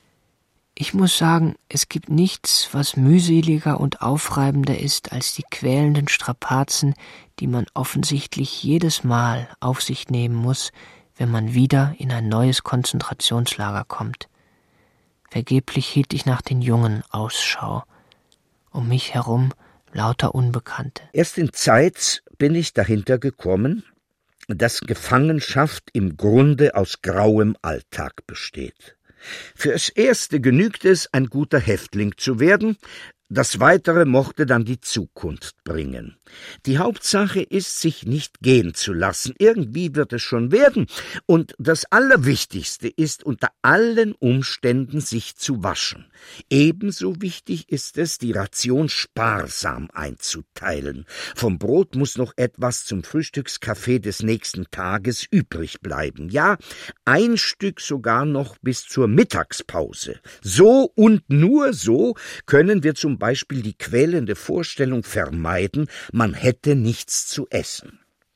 Ich muss sagen, es gibt nichts, was mühseliger und aufreibender ist als die quälenden Strapazen, die man offensichtlich jedes Mal auf sich nehmen muss, wenn man wieder in ein neues Konzentrationslager kommt. Vergeblich hielt ich nach den Jungen Ausschau. Um mich herum lauter Unbekannte. Erst in Zeitz bin ich dahinter gekommen, dass Gefangenschaft im Grunde aus grauem Alltag besteht. Fürs Erste genügt es, ein guter Häftling zu werden, das Weitere mochte dann die Zukunft bringen. Die Hauptsache ist, sich nicht gehen zu lassen. Irgendwie wird es schon werden. Und das Allerwichtigste ist, unter allen Umständen sich zu waschen. Ebenso wichtig ist es, die Ration sparsam einzuteilen. Vom Brot muss noch etwas zum Frühstückskaffee des nächsten Tages übrig bleiben. Ja, ein Stück sogar noch bis zur Mittagspause. So und nur so können wir zum Beispiel die quälende Vorstellung vermeiden, man hätte nichts zu essen.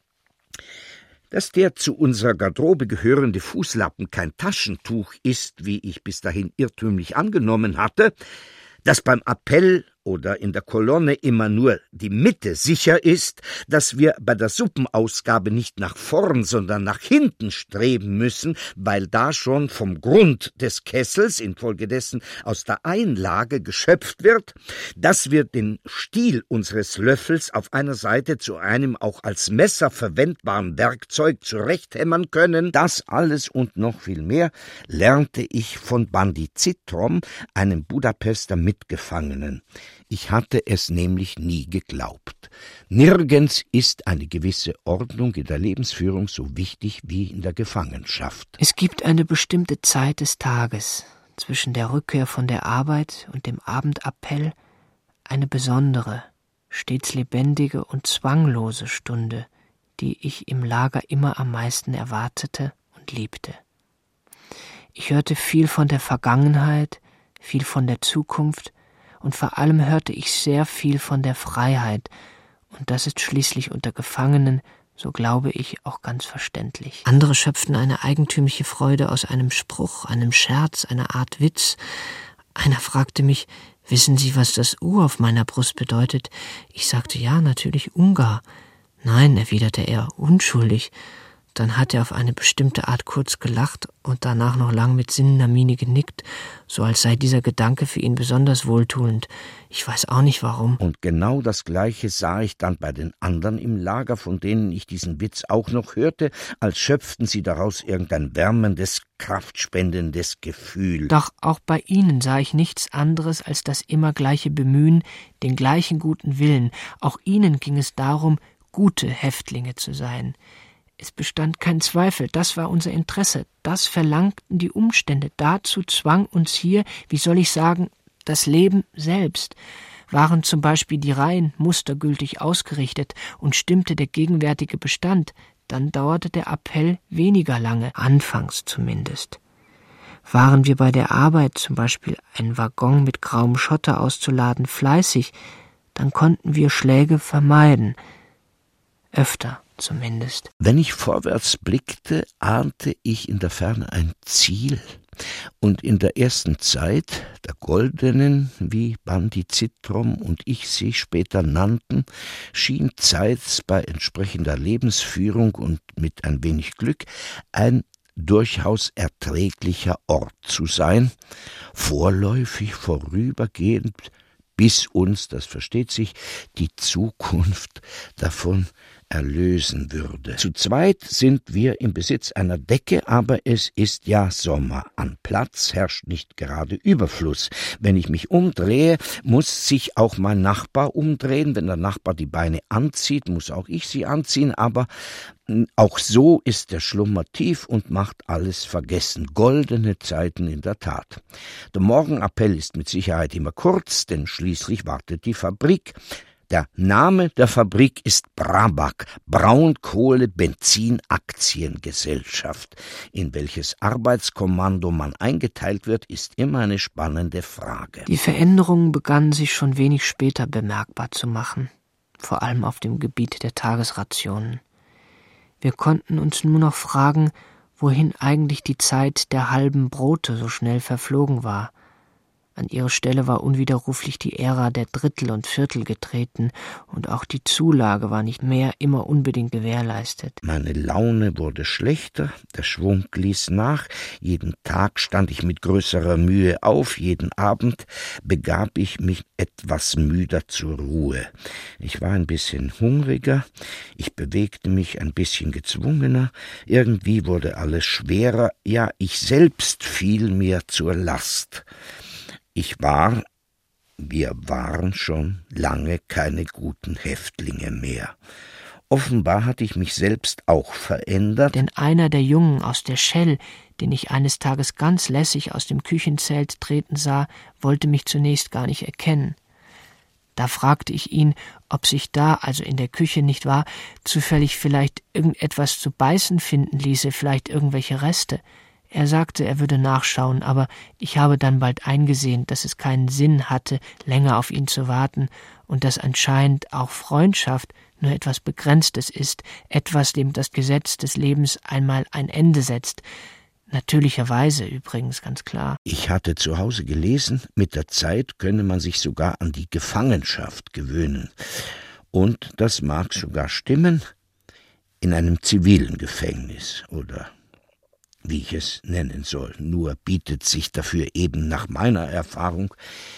Dass der zu unserer Garderobe gehörende Fußlappen kein Taschentuch ist, wie ich bis dahin irrtümlich angenommen hatte, dass beim Appell oder in der Kolonne immer nur die Mitte sicher ist, dass wir bei der Suppenausgabe nicht nach vorn, sondern nach hinten streben müssen, weil da schon vom Grund des Kessels infolgedessen aus der Einlage geschöpft wird, dass wir den Stiel unseres Löffels auf einer Seite zu einem auch als Messer verwendbaren Werkzeug zurechthämmern können, das alles und noch viel mehr lernte ich von Bandi Zitrom, einem Budapester Mitgefangenen. Ich hatte es nämlich nie geglaubt. Nirgends ist eine gewisse Ordnung in der Lebensführung so wichtig wie in der Gefangenschaft. Es gibt eine bestimmte Zeit des Tages, zwischen der Rückkehr von der Arbeit und dem Abendappell, eine besondere, stets lebendige und zwanglose Stunde, die ich im Lager immer am meisten erwartete und liebte. Ich hörte viel von der Vergangenheit, viel von der Zukunft, und vor allem hörte ich sehr viel von der Freiheit, und das ist schließlich unter Gefangenen, so glaube ich, auch ganz verständlich. Andere schöpften eine eigentümliche Freude aus einem Spruch, einem Scherz, einer Art Witz. Einer fragte mich, »Wissen Sie, was das U auf meiner Brust bedeutet?« Ich sagte, »Ja, natürlich Ungar.« »Nein«, erwiderte er, unschuldig. Dann hat er auf eine bestimmte Art kurz gelacht und danach noch lang mit sinnender Miene genickt, so als sei dieser Gedanke für ihn besonders wohltuend. Ich weiß auch nicht warum. Und genau das Gleiche sah ich dann bei den anderen im Lager, von denen ich diesen Witz auch noch hörte, als schöpften sie daraus irgendein wärmendes, kraftspendendes Gefühl. Doch auch bei ihnen sah ich nichts anderes als das immer gleiche Bemühen, den gleichen guten Willen. Auch ihnen ging es darum, gute Häftlinge zu sein. Es bestand kein Zweifel, das war unser Interesse, das verlangten die Umstände, dazu zwang uns hier, wie soll ich sagen, das Leben selbst. Waren zum Beispiel die Reihen mustergültig ausgerichtet und stimmte der gegenwärtige Bestand, dann dauerte der Appell weniger lange, anfangs zumindest. Waren wir bei der Arbeit, zum Beispiel einen Waggon mit grauem Schotter auszuladen, fleißig, dann konnten wir Schläge vermeiden, öfter zumindest. Wenn ich vorwärts blickte, ahnte ich in der Ferne ein Ziel. Und in der ersten Zeit, der goldenen, wie Bandi Zitrom und ich sie später nannten, schien Zeitz bei entsprechender Lebensführung und mit ein wenig Glück ein durchaus erträglicher Ort zu sein, vorläufig, vorübergehend, bis uns, das versteht sich, die Zukunft davon erlösen würde. Zu zweit sind wir im Besitz einer Decke, aber es ist ja Sommer. An Platz herrscht nicht gerade Überfluss. Wenn ich mich umdrehe, muss sich auch mein Nachbar umdrehen. Wenn der Nachbar die Beine anzieht, muss auch ich sie anziehen, aber auch so ist der Schlummer tief und macht alles vergessen. Goldene Zeiten in der Tat. Der Morgenappell ist mit Sicherheit immer kurz, denn schließlich wartet die Fabrik. Der Name der Fabrik ist Brabak, Braunkohle-Benzin-Aktiengesellschaft. In welches Arbeitskommando man eingeteilt wird, ist immer eine spannende Frage. Die Veränderungen begannen sich schon wenig später bemerkbar zu machen, vor allem auf dem Gebiet der Tagesrationen. Wir konnten uns nur noch fragen, wohin eigentlich die Zeit der halben Brote so schnell verflogen war. An ihre Stelle war unwiderruflich die Ära der Drittel und Viertel getreten, und auch die Zulage war nicht mehr immer unbedingt gewährleistet. Meine Laune wurde schlechter, der Schwung ließ nach, jeden Tag stand ich mit größerer Mühe auf, jeden Abend begab ich mich etwas müder zur Ruhe. Ich war ein bisschen hungriger, ich bewegte mich ein bisschen gezwungener, irgendwie wurde alles schwerer, ja, ich selbst fiel mir zur Last. Wir waren schon lange keine guten Häftlinge mehr. Offenbar hatte ich mich selbst auch verändert. Denn einer der Jungen aus der Schell, den ich eines Tages ganz lässig aus dem Küchenzelt treten sah, wollte mich zunächst gar nicht erkennen. Da fragte ich ihn, ob sich da, also in der Küche nicht wahr, zufällig vielleicht irgendetwas zu beißen finden ließe, vielleicht irgendwelche Reste. Er sagte, er würde nachschauen, aber ich habe dann bald eingesehen, dass es keinen Sinn hatte, länger auf ihn zu warten und dass anscheinend auch Freundschaft nur etwas Begrenztes ist, etwas, dem das Gesetz des Lebens einmal ein Ende setzt. Natürlicherweise übrigens, ganz klar. Ich hatte zu Hause gelesen, mit der Zeit könne man sich sogar an die Gefangenschaft gewöhnen. Und das mag sogar stimmen, in einem zivilen Gefängnis oder wie ich es nennen soll. Nur bietet sich dafür eben nach meiner Erfahrung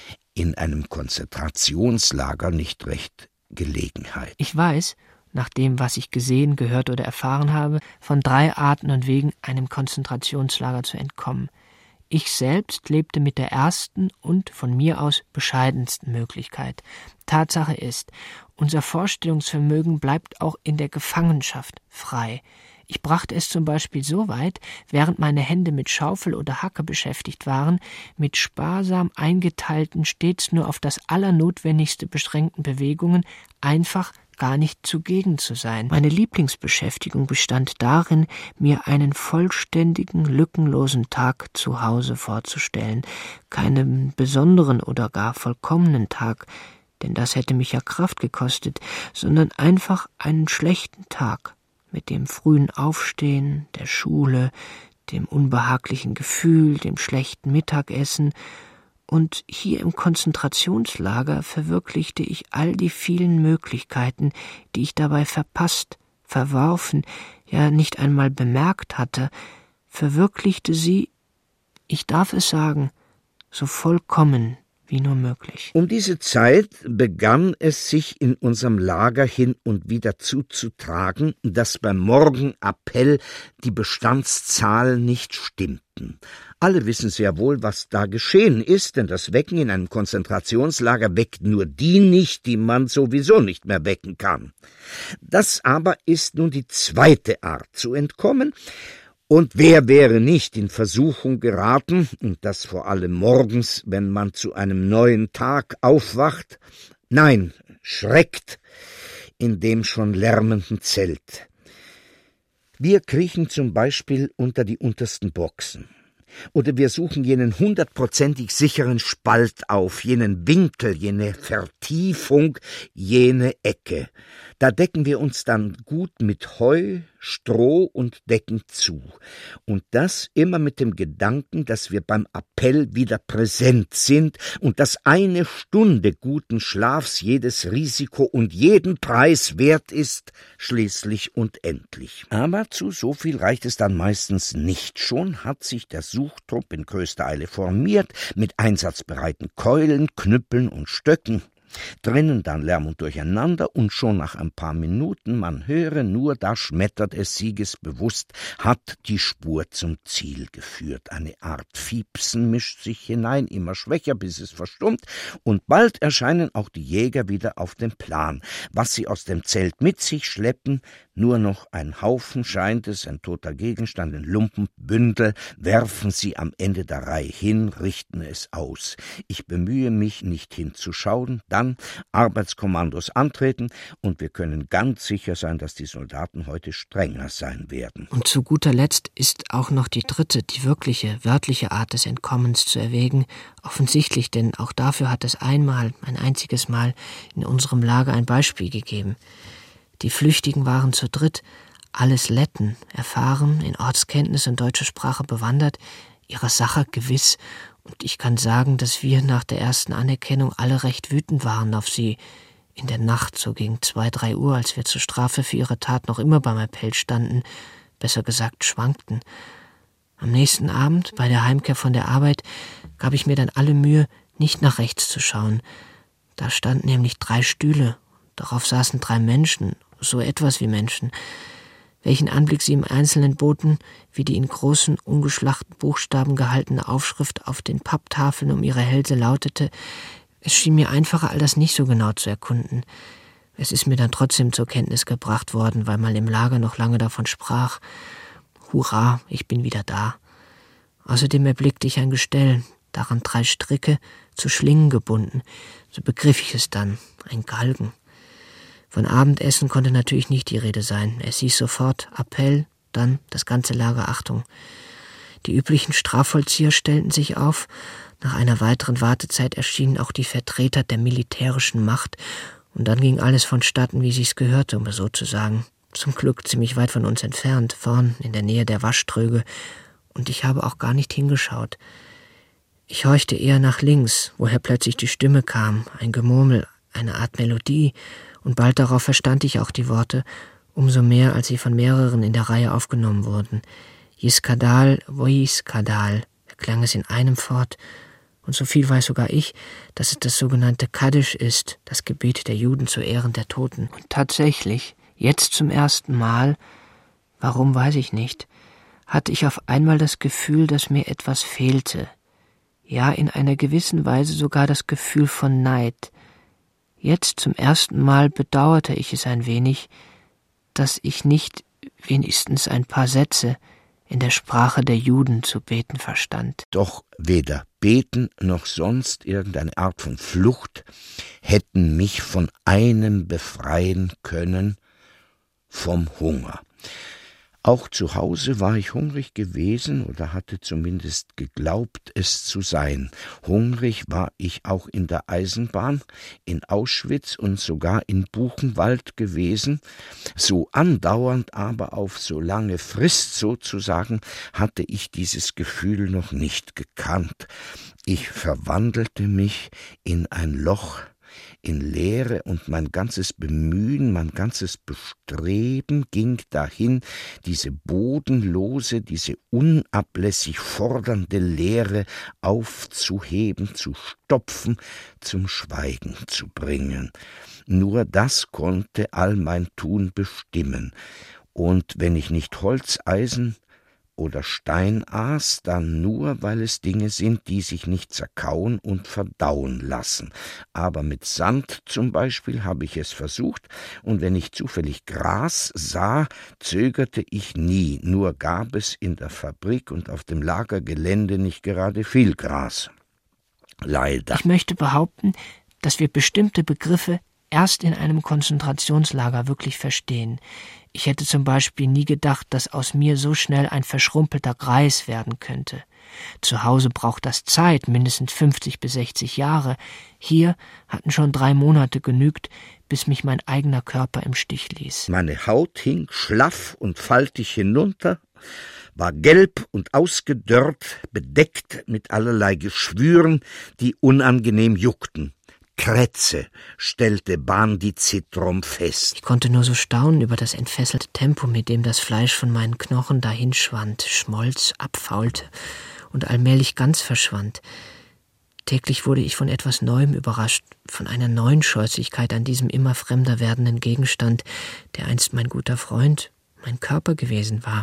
in einem Konzentrationslager nicht recht Gelegenheit. Ich weiß, nach dem, was ich gesehen, gehört oder erfahren habe, von 3 Arten und Wegen, einem Konzentrationslager zu entkommen. Ich selbst lebte mit der ersten und von mir aus bescheidensten Möglichkeit. Tatsache ist, unser Vorstellungsvermögen bleibt auch in der Gefangenschaft frei. Ich brachte es zum Beispiel so weit, während meine Hände mit Schaufel oder Hacke beschäftigt waren, mit sparsam eingeteilten, stets nur auf das Allernotwendigste beschränkten Bewegungen einfach gar nicht zugegen zu sein. Meine Lieblingsbeschäftigung bestand darin, mir einen vollständigen, lückenlosen Tag zu Hause vorzustellen, keinen besonderen oder gar vollkommenen Tag, denn das hätte mich ja Kraft gekostet, sondern einfach einen schlechten Tag mit dem frühen Aufstehen, der Schule, dem unbehaglichen Gefühl, dem schlechten Mittagessen. Und hier im Konzentrationslager verwirklichte ich all die vielen Möglichkeiten, die ich dabei verpasst, verworfen, ja nicht einmal bemerkt hatte, verwirklichte sie, ich darf es sagen, so vollkommen wie nur möglich. Um diese Zeit begann es sich in unserem Lager hin und wieder zuzutragen, dass beim Morgenappell die Bestandszahlen nicht stimmten. Alle wissen sehr wohl, was da geschehen ist, denn das Wecken in einem Konzentrationslager weckt nur die nicht, die man sowieso nicht mehr wecken kann. Das aber ist nun die zweite Art zu entkommen. Und wer wäre nicht in Versuchung geraten, und das vor allem morgens, wenn man zu einem neuen Tag aufwacht, nein, schreckt, in dem schon lärmenden Zelt. Wir kriechen zum Beispiel unter die untersten Boxen. Oder wir suchen jenen 100% sicheren Spalt auf, jenen Winkel, jene Vertiefung, jene Ecke. Da decken wir uns dann gut mit Heu, Stroh und Decken zu. Und das immer mit dem Gedanken, dass wir beim Appell wieder präsent sind und dass eine Stunde guten Schlafs jedes Risiko und jeden Preis wert ist, schließlich und endlich. Aber zu so viel reicht es dann meistens nicht. Schon hat sich der Suchtrupp in größter Eile formiert, mit einsatzbereiten Keulen, Knüppeln und Stöcken. Drinnen dann Lärm und Durcheinander, und schon nach ein paar Minuten, man höre nur, da schmettert es siegesbewusst, hat die Spur zum Ziel geführt. Eine Art Fiepsen mischt sich hinein, immer schwächer, bis es verstummt, und bald erscheinen auch die Jäger wieder auf dem Plan. Was sie aus dem Zelt mit sich schleppen, nur noch ein Haufen scheint es, ein toter Gegenstand, ein Lumpenbündel, werfen sie am Ende der Reihe hin, richten es aus. Ich bemühe mich, nicht hinzuschauen, dann Arbeitskommandos antreten, und wir können ganz sicher sein, dass die Soldaten heute strenger sein werden. Und zu guter Letzt ist auch noch die dritte, die wirkliche, wörtliche Art des Entkommens zu erwägen, offensichtlich, denn auch dafür hat es ein einziges Mal in unserem Lager ein Beispiel gegeben. Die Flüchtigen waren zu dritt, alles Letten, erfahren, in Ortskenntnis und deutscher Sprache bewandert, ihrer Sache gewiss, und ich kann sagen, dass wir nach der ersten Anerkennung alle recht wütend waren auf sie. In der Nacht, so gegen 2, 3 Uhr, als wir zur Strafe für ihre Tat noch immer beim Appell standen, besser gesagt schwankten. Am nächsten Abend, bei der Heimkehr von der Arbeit, gab ich mir dann alle Mühe, nicht nach rechts zu schauen. Da standen nämlich 3 Stühle, darauf saßen 3 Menschen, so etwas wie Menschen. Welchen Anblick sie im Einzelnen boten, wie die in großen, ungeschlachten Buchstaben gehaltene Aufschrift auf den Papptafeln um ihre Hälse lautete, es schien mir einfacher, all das nicht so genau zu erkunden. Es ist mir dann trotzdem zur Kenntnis gebracht worden, weil man im Lager noch lange davon sprach. Hurra, ich bin wieder da. Außerdem erblickte ich ein Gestell, daran 3 Stricke, zu Schlingen gebunden. So begriff ich es dann, ein Galgen. Von Abendessen konnte natürlich nicht die Rede sein. Es hieß sofort Appell, dann das ganze Lager Achtung. Die üblichen Strafvollzieher stellten sich auf. Nach einer weiteren Wartezeit erschienen auch die Vertreter der militärischen Macht. Und dann ging alles vonstatten, wie sich's gehörte, um es so zu sagen. Zum Glück ziemlich weit von uns entfernt, vorn in der Nähe der Waschtröge. und ich habe auch gar nicht hingeschaut. Ich horchte eher nach links, woher plötzlich die Stimme kam, ein Gemurmel, eine Art Melodie, und bald darauf verstand ich auch die Worte, umso mehr, als sie von mehreren in der Reihe aufgenommen wurden. Jiskadal, Vojiskadal, klang es in einem fort, und so viel weiß sogar ich, dass es das sogenannte Kaddisch ist, das Gebet der Juden zu Ehren der Toten. Und tatsächlich, jetzt zum ersten Mal, warum weiß ich nicht, hatte ich auf einmal das Gefühl, dass mir etwas fehlte. Ja, in einer gewissen Weise sogar das Gefühl von Neid. Jetzt zum ersten Mal bedauerte ich es ein wenig, dass ich nicht wenigstens ein paar Sätze in der Sprache der Juden zu beten verstand. Doch weder Beten noch sonst irgendeine Art von Flucht hätten mich von einem befreien können, vom Hunger. Auch zu Hause war ich hungrig gewesen oder hatte zumindest geglaubt, es zu sein. Hungrig war ich auch in der Eisenbahn, in Auschwitz und sogar in Buchenwald gewesen. So andauernd, aber auf so lange Frist sozusagen, hatte ich dieses Gefühl noch nicht gekannt. Ich verwandelte mich in ein Loch, in Leere, und mein ganzes Bemühen, mein ganzes Bestreben ging dahin, diese bodenlose, diese unablässig fordernde Leere aufzuheben, zu stopfen, zum Schweigen zu bringen. Nur das konnte all mein Tun bestimmen. Und wenn ich nicht Holz, Eisen oder Stein aß, dann nur, weil es Dinge sind, die sich nicht zerkauen und verdauen lassen. Aber mit Sand zum Beispiel habe ich es versucht, und wenn ich zufällig Gras sah, zögerte ich nie, nur gab es in der Fabrik und auf dem Lagergelände nicht gerade viel Gras. Leider. Ich möchte behaupten, dass wir bestimmte Begriffe erst in einem Konzentrationslager wirklich verstehen. Ich hätte zum Beispiel nie gedacht, dass aus mir so schnell ein verschrumpelter Greis werden könnte. Zu Hause braucht das Zeit, mindestens 50 bis 60 Jahre. Hier hatten schon 3 Monate genügt, bis mich mein eigener Körper im Stich ließ. Meine Haut hing schlaff und faltig hinunter, war gelb und ausgedörrt, bedeckt mit allerlei Geschwüren, die unangenehm juckten. Krätze, stellte Bandizitrom fest. Ich konnte nur so staunen über das entfesselte Tempo, mit dem das Fleisch von meinen Knochen dahinschwand, schmolz, abfaulte und allmählich ganz verschwand. Täglich wurde ich von etwas Neuem überrascht, von einer neuen Scheußlichkeit an diesem immer fremder werdenden Gegenstand, der einst mein guter Freund, mein Körper gewesen war.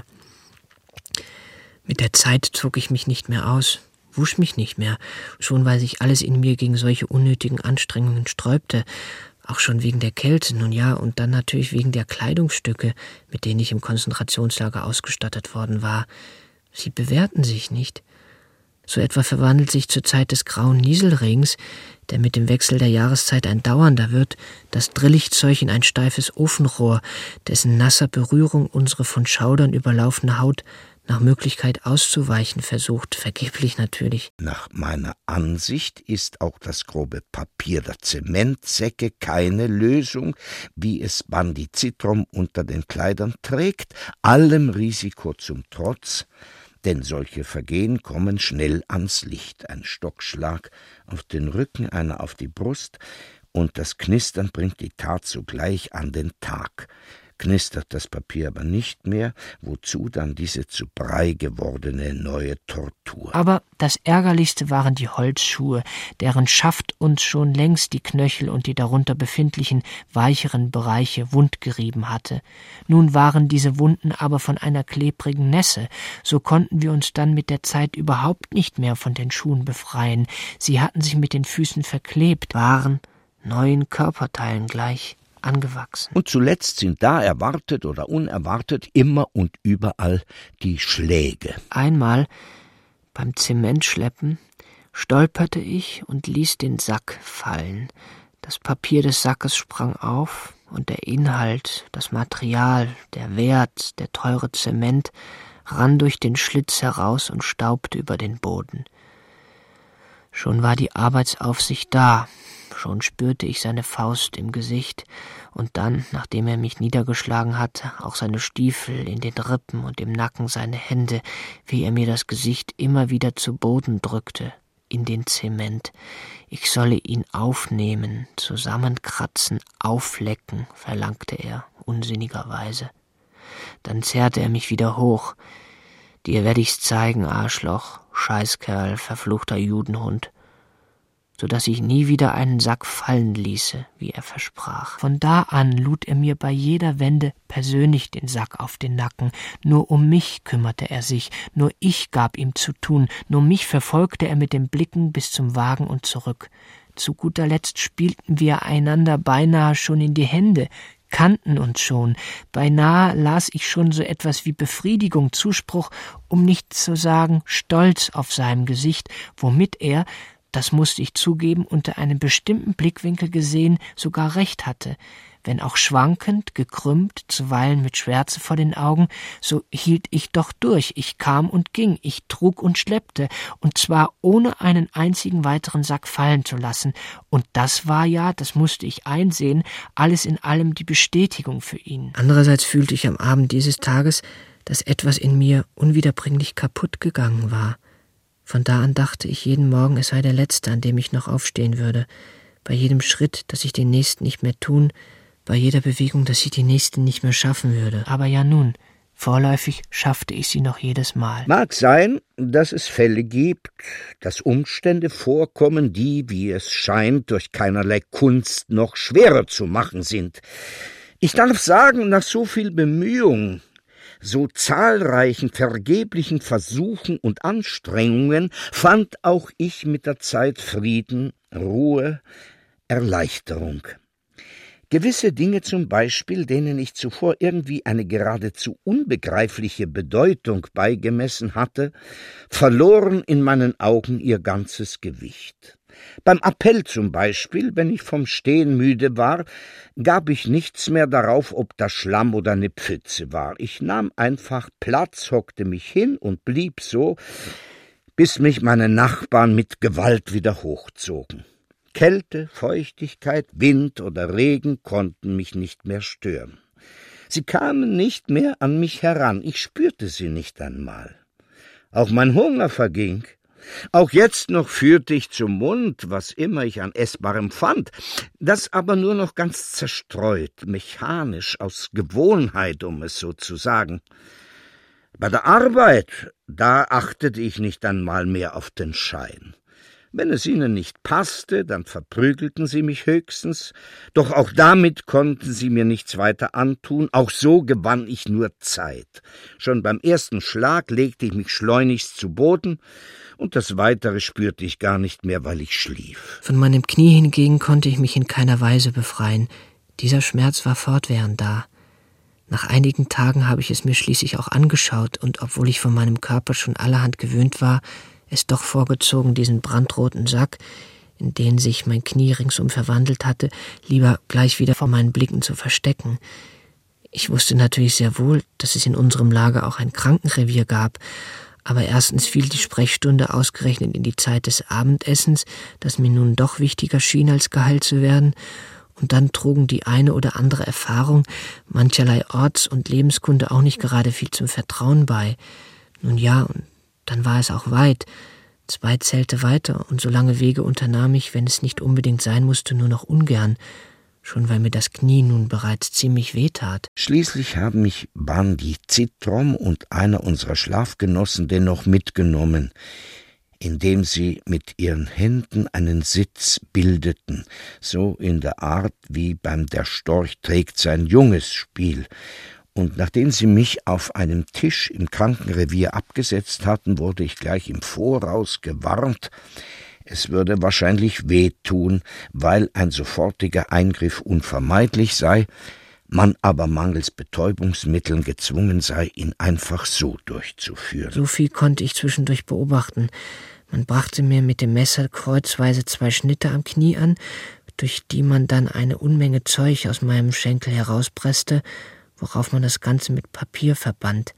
Mit der Zeit zog ich mich nicht mehr aus, wusch mich nicht mehr, schon weil sich alles in mir gegen solche unnötigen Anstrengungen sträubte, auch schon wegen der Kälte, nun ja, und dann natürlich wegen der Kleidungsstücke, mit denen ich im Konzentrationslager ausgestattet worden war. Sie bewährten sich nicht. So etwa verwandelt sich zur Zeit des grauen Nieselregens, der mit dem Wechsel der Jahreszeit ein dauernder wird, das Drillichzeug in ein steifes Ofenrohr, dessen nasser Berührung unsere von Schaudern überlaufene Haut nach Möglichkeit auszuweichen versucht, vergeblich natürlich. Nach meiner Ansicht ist auch das grobe Papier der Zementsäcke keine Lösung, wie es Bandizitrom unter den Kleidern trägt, allem Risiko zum Trotz, denn solche Vergehen kommen schnell ans Licht. Ein Stockschlag auf den Rücken, einer auf die Brust, und das Knistern bringt die Tat sogleich an den Tag. Knistert das Papier aber nicht mehr, wozu dann diese zu Brei gewordene neue Tortur? Aber das Ärgerlichste waren die Holzschuhe, deren Schaft uns schon längst die Knöchel und die darunter befindlichen weicheren Bereiche wundgerieben hatte. Nun waren diese Wunden aber von einer klebrigen Nässe, so konnten wir uns dann mit der Zeit überhaupt nicht mehr von den Schuhen befreien. Sie hatten sich mit den Füßen verklebt, waren neuen Körperteilen gleich angewachsen. Und zuletzt sind da, erwartet oder unerwartet, immer und überall die Schläge. Einmal beim Zementschleppen stolperte ich und ließ den Sack fallen. Das Papier des Sackes sprang auf und der Inhalt, das Material, der Wert, der teure Zement rann durch den Schlitz heraus und staubte über den Boden. Schon war die Arbeitsaufsicht da, Schon spürte ich seine Faust im Gesicht und dann, nachdem er mich niedergeschlagen hatte, auch seine Stiefel in den Rippen und im Nacken, seine Hände, wie er mir das Gesicht immer wieder zu Boden drückte, in den Zement. Ich solle ihn aufnehmen, zusammenkratzen, auflecken, verlangte er, unsinnigerweise. Dann zerrte er mich wieder hoch. Dir werde ich's zeigen, Arschloch, Scheißkerl, verfluchter Judenhund, so dass ich nie wieder einen Sack fallen ließe, wie er versprach. Von da an lud er mir bei jeder Wende persönlich den Sack auf den Nacken. Nur um mich kümmerte er sich, nur ich gab ihm zu tun, nur mich verfolgte er mit den Blicken bis zum Wagen und zurück. Zu guter Letzt spielten wir einander beinahe schon in die Hände, kannten uns schon. Beinahe las ich schon so etwas wie Befriedigung, Zuspruch, um nicht zu sagen Stolz auf seinem Gesicht, womit er, das musste ich zugeben, unter einem bestimmten Blickwinkel gesehen, sogar recht hatte. Wenn auch schwankend, gekrümmt, zuweilen mit Schwärze vor den Augen, so hielt ich doch durch. Ich kam und ging, ich trug und schleppte, und zwar ohne einen einzigen weiteren Sack fallen zu lassen. Und das war ja, das musste ich einsehen, alles in allem die Bestätigung für ihn. Andererseits fühlte ich am Abend dieses Tages, dass etwas in mir unwiederbringlich kaputt gegangen war. Von da an dachte ich jeden Morgen, es sei der letzte, an dem ich noch aufstehen würde. Bei jedem Schritt, dass ich den nächsten nicht mehr tun, bei jeder Bewegung, dass ich die nächste nicht mehr schaffen würde. Aber ja nun, vorläufig schaffte ich sie noch jedes Mal. Mag sein, dass es Fälle gibt, dass Umstände vorkommen, die, wie es scheint, durch keinerlei Kunst noch schwerer zu machen sind. Ich darf sagen, nach so viel Bemühung, so zahlreichen vergeblichen Versuchen und Anstrengungen fand auch ich mit der Zeit Frieden, Ruhe, Erleichterung. Gewisse Dinge zum Beispiel, denen ich zuvor irgendwie eine geradezu unbegreifliche Bedeutung beigemessen hatte, verloren in meinen Augen ihr ganzes Gewicht. Beim Appell zum Beispiel, wenn ich vom Stehen müde war, gab ich nichts mehr darauf, ob da Schlamm oder eine Pfütze war. Ich nahm einfach Platz, hockte mich hin und blieb so, bis mich meine Nachbarn mit Gewalt wieder hochzogen. Kälte, Feuchtigkeit, Wind oder Regen konnten mich nicht mehr stören. Sie kamen nicht mehr an mich heran, ich spürte sie nicht einmal. Auch mein Hunger verging. Auch jetzt noch führte ich zum Mund, was immer ich an Essbarem fand, das aber nur noch ganz zerstreut, mechanisch, aus Gewohnheit, um es so zu sagen. Bei der Arbeit, da achtete ich nicht einmal mehr auf den Schein. Wenn es ihnen nicht passte, dann verprügelten sie mich höchstens, doch auch damit konnten sie mir nichts weiter antun, auch so gewann ich nur Zeit. Schon beim ersten Schlag legte ich mich schleunigst zu Boden, und das Weitere spürte ich gar nicht mehr, weil ich schlief. Von meinem Knie hingegen konnte ich mich in keiner Weise befreien. Dieser Schmerz war fortwährend da. Nach einigen Tagen habe ich es mir schließlich auch angeschaut, und obwohl ich von meinem Körper schon allerhand gewöhnt war, es doch vorgezogen, diesen brandroten Sack, in den sich mein Knie ringsum verwandelt hatte, lieber gleich wieder vor meinen Blicken zu verstecken. Ich wusste natürlich sehr wohl, dass es in unserem Lager auch ein Krankenrevier gab, aber erstens fiel die Sprechstunde ausgerechnet in die Zeit des Abendessens, das mir nun doch wichtiger schien, als geheilt zu werden, und dann trugen die eine oder andere Erfahrung, mancherlei Orts- und Lebenskunde auch nicht gerade viel zum Vertrauen bei. Nun ja, und dann war es auch weit, 2 Zelte weiter, und so lange Wege unternahm ich, wenn es nicht unbedingt sein musste, nur noch ungern, schon weil mir das Knie nun bereits ziemlich wehtat. Schließlich haben mich Bandi Zitrom und einer unserer Schlafgenossen dennoch mitgenommen, indem sie mit ihren Händen einen Sitz bildeten, so in der Art wie beim Der Storch trägt sein Junges Spiel. Und nachdem sie mich auf einem Tisch im Krankenrevier abgesetzt hatten, wurde ich gleich im Voraus gewarnt, es würde wahrscheinlich wehtun, weil ein sofortiger Eingriff unvermeidlich sei, man aber mangels Betäubungsmitteln gezwungen sei, ihn einfach so durchzuführen. So viel konnte ich zwischendurch beobachten. Man brachte mir mit dem Messer kreuzweise 2 Schnitte am Knie an, durch die man dann eine Unmenge Zeug aus meinem Schenkel herauspresste, worauf man das Ganze mit Papier verband.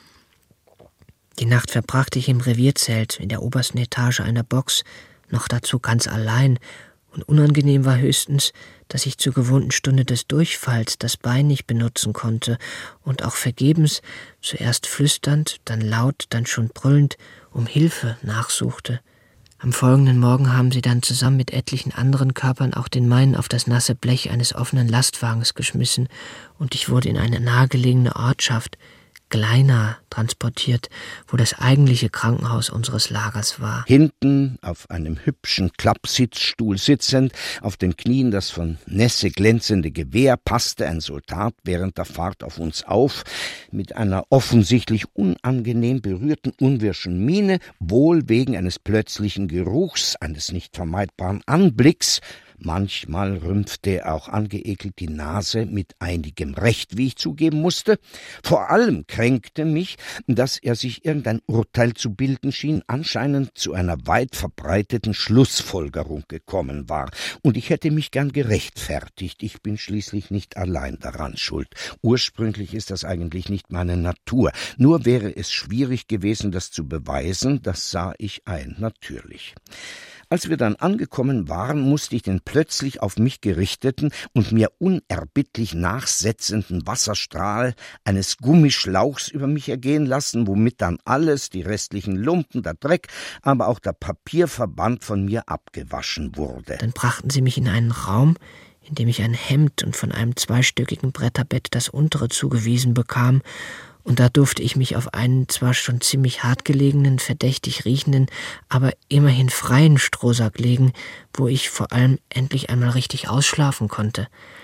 Die Nacht verbrachte ich im Revierzelt, in der obersten Etage einer Box, noch dazu ganz allein, Und unangenehm war höchstens, dass ich zur gewohnten Stunde des Durchfalls das Bein nicht benutzen konnte und auch vergebens, zuerst flüsternd, dann laut, dann schon brüllend, um Hilfe nachsuchte. Am folgenden Morgen haben sie dann zusammen mit etlichen anderen Körpern auch den meinen auf das nasse Blech eines offenen Lastwagens geschmissen, und ich wurde in eine nahegelegene Ortschaft, Gleina, transportiert, wo das eigentliche Krankenhaus unseres Lagers war. Hinten, auf einem hübschen Klappsitzstuhl sitzend, auf den Knien das von Nässe glänzende Gewehr, passte ein Soldat während der Fahrt auf uns auf, mit einer offensichtlich unangenehm berührten, unwirschen Miene, wohl wegen eines plötzlichen Geruchs, eines nicht vermeidbaren Anblicks. Manchmal rümpfte er auch angeekelt die Nase, mit einigem Recht, wie ich zugeben musste. Vor allem kränkte mich, dass er sich irgendein Urteil zu bilden schien, anscheinend zu einer weit verbreiteten Schlussfolgerung gekommen war. Und ich hätte mich gern gerechtfertigt. Ich bin schließlich nicht allein daran schuld. Ursprünglich ist das eigentlich nicht meine Natur. Nur wäre es schwierig gewesen, das zu beweisen. Das sah ich ein, natürlich. Als wir dann angekommen waren, musste ich den plötzlich auf mich gerichteten und mir unerbittlich nachsetzenden Wasserstrahl eines Gummischlauchs über mich ergehen lassen, womit dann alles, die restlichen Lumpen, der Dreck, aber auch der Papierverband von mir abgewaschen wurde. Dann brachten sie mich in einen Raum, in dem ich ein Hemd und von einem zweistöckigen Bretterbett das untere zugewiesen bekam, und da durfte ich mich auf einen zwar schon ziemlich hart gelegenen, verdächtig riechenden, aber immerhin freien Strohsack legen, wo ich vor allem endlich einmal richtig ausschlafen konnte.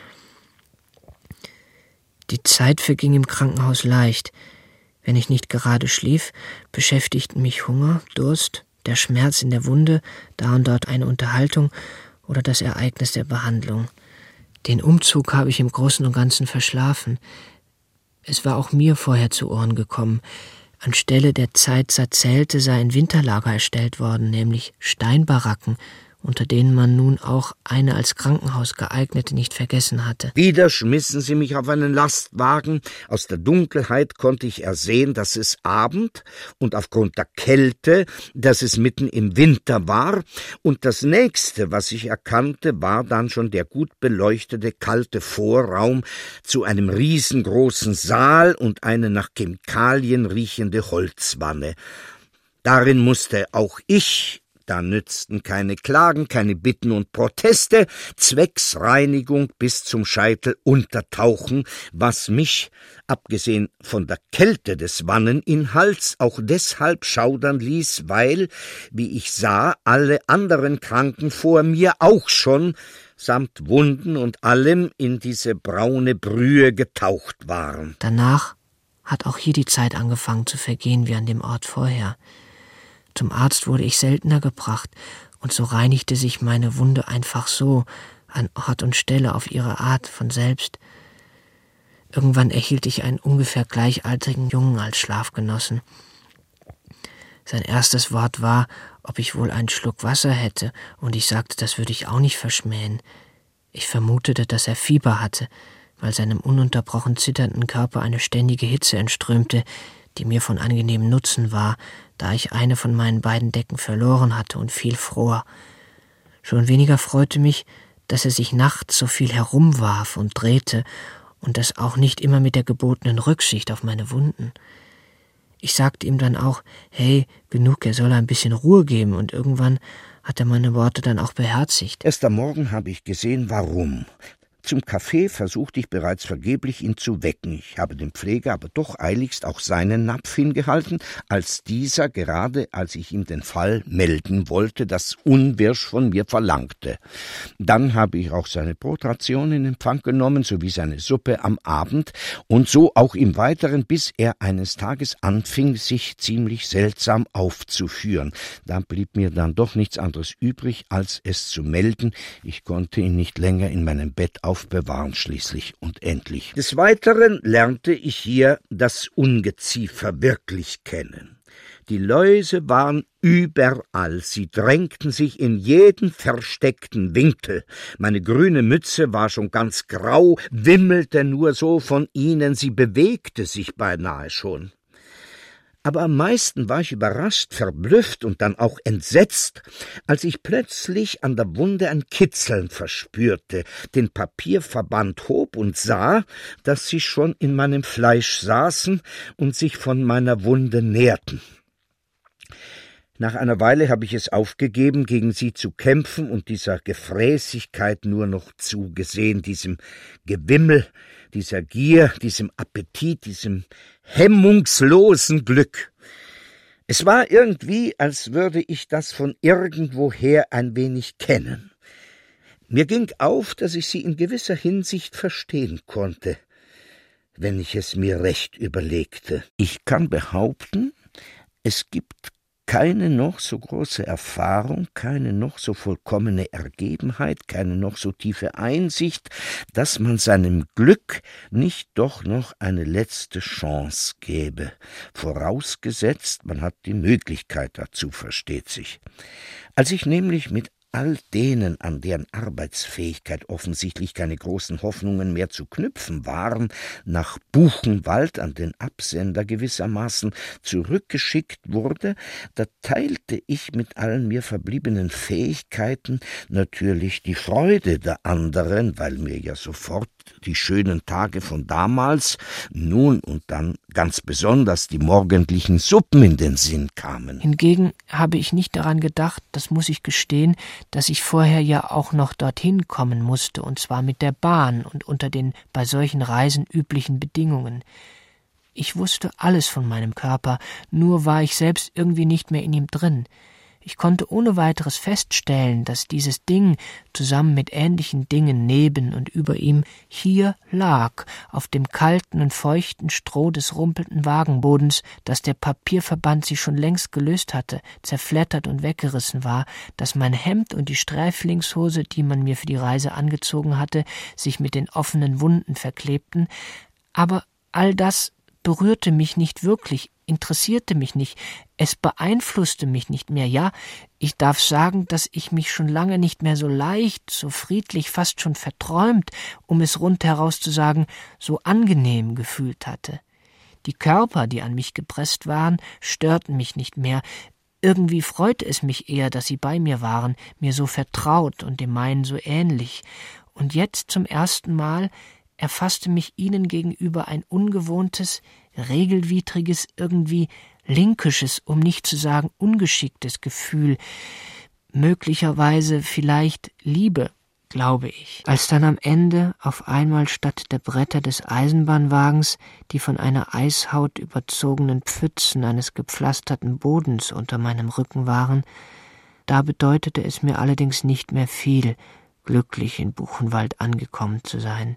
Die Zeit verging im Krankenhaus leicht. Wenn ich nicht gerade schlief, beschäftigten mich Hunger, Durst, der Schmerz in der Wunde, da und dort eine Unterhaltung oder das Ereignis der Behandlung. Den Umzug habe ich im Großen und Ganzen verschlafen. Es war auch mir vorher zu Ohren gekommen. Anstelle der Zelte sei ein Winterlager erstellt worden, nämlich Steinbaracken, unter denen man nun auch eine als Krankenhaus geeignete nicht vergessen hatte. Wieder schmissen sie mich auf einen Lastwagen. Aus der Dunkelheit konnte ich ersehen, dass es Abend und aufgrund der Kälte, dass es mitten im Winter war. Und das Nächste, was ich erkannte, war dann schon der gut beleuchtete, kalte Vorraum zu einem riesengroßen Saal und eine nach Chemikalien riechende Holzwanne. Darin musste auch ich, da nützten keine Klagen, keine Bitten und Proteste, zwecks Reinigung bis zum Scheitel untertauchen, was mich, abgesehen von der Kälte des Wanneninhalts, auch deshalb schaudern ließ, weil, wie ich sah, alle anderen Kranken vor mir auch schon, samt Wunden und allem, in diese braune Brühe getaucht waren. Danach hat auch hier die Zeit angefangen zu vergehen wie an dem Ort vorher. Zum Arzt wurde ich seltener gebracht, und so reinigte sich meine Wunde einfach so, an Ort und Stelle auf ihre Art von selbst. Irgendwann erhielt ich einen ungefähr gleichaltrigen Jungen als Schlafgenossen. Sein erstes Wort war, ob ich wohl einen Schluck Wasser hätte, und ich sagte, das würde ich auch nicht verschmähen. Ich vermutete, dass er Fieber hatte, weil seinem ununterbrochen zitternden Körper eine ständige Hitze entströmte, die mir von angenehmem Nutzen war, da ich eine von meinen beiden Decken verloren hatte und viel fror. Schon weniger freute mich, dass er sich nachts so viel herumwarf und drehte und das auch nicht immer mit der gebotenen Rücksicht auf meine Wunden. Ich sagte ihm dann auch, hey, genug, er soll ein bisschen Ruhe geben, und irgendwann hat er meine Worte dann auch beherzigt. Erst am Morgen habe ich gesehen, warum. Zum Kaffee versuchte ich bereits vergeblich, ihn zu wecken. Ich habe dem Pfleger aber doch eiligst auch seinen Napf hingehalten, als dieser, gerade als ich ihm den Fall melden wollte, das unwirsch von mir verlangte. Dann habe ich auch seine Brotration in Empfang genommen, sowie seine Suppe am Abend, und so auch im Weiteren, bis er eines Tages anfing, sich ziemlich seltsam aufzuführen. Da blieb mir dann doch nichts anderes übrig, als es zu melden. Ich konnte ihn nicht länger in meinem Bett aufbewahren, schließlich und endlich. Des Weiteren lernte ich hier das Ungeziefer wirklich kennen. Die Läuse waren überall, sie drängten sich in jeden versteckten Winkel. Meine grüne Mütze war schon ganz grau, wimmelte nur so von ihnen, sie bewegte sich beinahe schon. Aber am meisten war ich überrascht, verblüfft und dann auch entsetzt, als ich plötzlich an der Wunde ein Kitzeln verspürte, den Papierverband hob und sah, dass sie schon in meinem Fleisch saßen und sich von meiner Wunde nährten. Nach einer Weile habe ich es aufgegeben, gegen sie zu kämpfen und dieser Gefräßigkeit nur noch zugesehen, diesem Gewimmel, dieser Gier, diesem Appetit, diesem hemmungslosen Glück. Es war irgendwie, als würde ich das von irgendwoher ein wenig kennen. Mir ging auf, dass ich sie in gewisser Hinsicht verstehen konnte, wenn ich es mir recht überlegte. Ich kann behaupten, es gibt keine noch so große Erfahrung, keine noch so vollkommene Ergebenheit, keine noch so tiefe Einsicht, dass man seinem Glück nicht doch noch eine letzte Chance gäbe, vorausgesetzt, man hat die Möglichkeit dazu, versteht sich. Als ich nämlich mit all denen, an deren Arbeitsfähigkeit offensichtlich keine großen Hoffnungen mehr zu knüpfen waren, nach Buchenwald an den Absender gewissermaßen zurückgeschickt wurde, da teilte ich mit allen mir verbliebenen Fähigkeiten natürlich die Freude der anderen, weil mir ja sofort die schönen Tage von damals, nun und dann ganz besonders die morgendlichen Suppen in den Sinn kamen. Hingegen habe ich nicht daran gedacht, das muss ich gestehen, dass ich vorher ja auch noch dorthin kommen musste, und zwar mit der Bahn und unter den bei solchen Reisen üblichen Bedingungen. Ich wusste alles von meinem Körper, nur war ich selbst irgendwie nicht mehr in ihm drin. Ich konnte ohne weiteres feststellen, dass dieses Ding zusammen mit ähnlichen Dingen neben und über ihm hier lag, auf dem kalten und feuchten Stroh des rumpelnden Wagenbodens, dass der Papierverband sich schon längst gelöst hatte, zerflettert und weggerissen war, dass mein Hemd und die Sträflingshose, die man mir für die Reise angezogen hatte, sich mit den offenen Wunden verklebten. Aber all das berührte mich nicht wirklich, interessierte mich nicht, es beeinflusste mich nicht mehr. Ja, ich darf sagen, dass ich mich schon lange nicht mehr so leicht, so friedlich, fast schon verträumt, um es rundheraus zu sagen, so angenehm gefühlt hatte. Die Körper, die an mich gepresst waren, störten mich nicht mehr. Irgendwie freute es mich eher, dass sie bei mir waren, mir so vertraut und dem meinen so ähnlich. Und jetzt zum ersten Mal erfasste mich ihnen gegenüber ein ungewohntes, regelwidriges, irgendwie linkisches, um nicht zu sagen ungeschicktes Gefühl, möglicherweise vielleicht Liebe, glaube ich. Als dann am Ende auf einmal statt der Bretter des Eisenbahnwagens die von einer Eishaut überzogenen Pfützen eines gepflasterten Bodens unter meinem Rücken waren, da bedeutete es mir allerdings nicht mehr viel, glücklich in Buchenwald angekommen zu sein.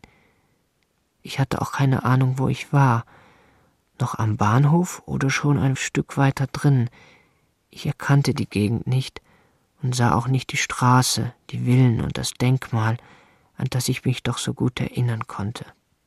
Ich hatte auch keine Ahnung, wo ich war, noch am Bahnhof oder schon ein Stück weiter drin. Ich erkannte die Gegend nicht und sah auch nicht die Straße, die Villen und das Denkmal, an das ich mich doch so gut erinnern konnte.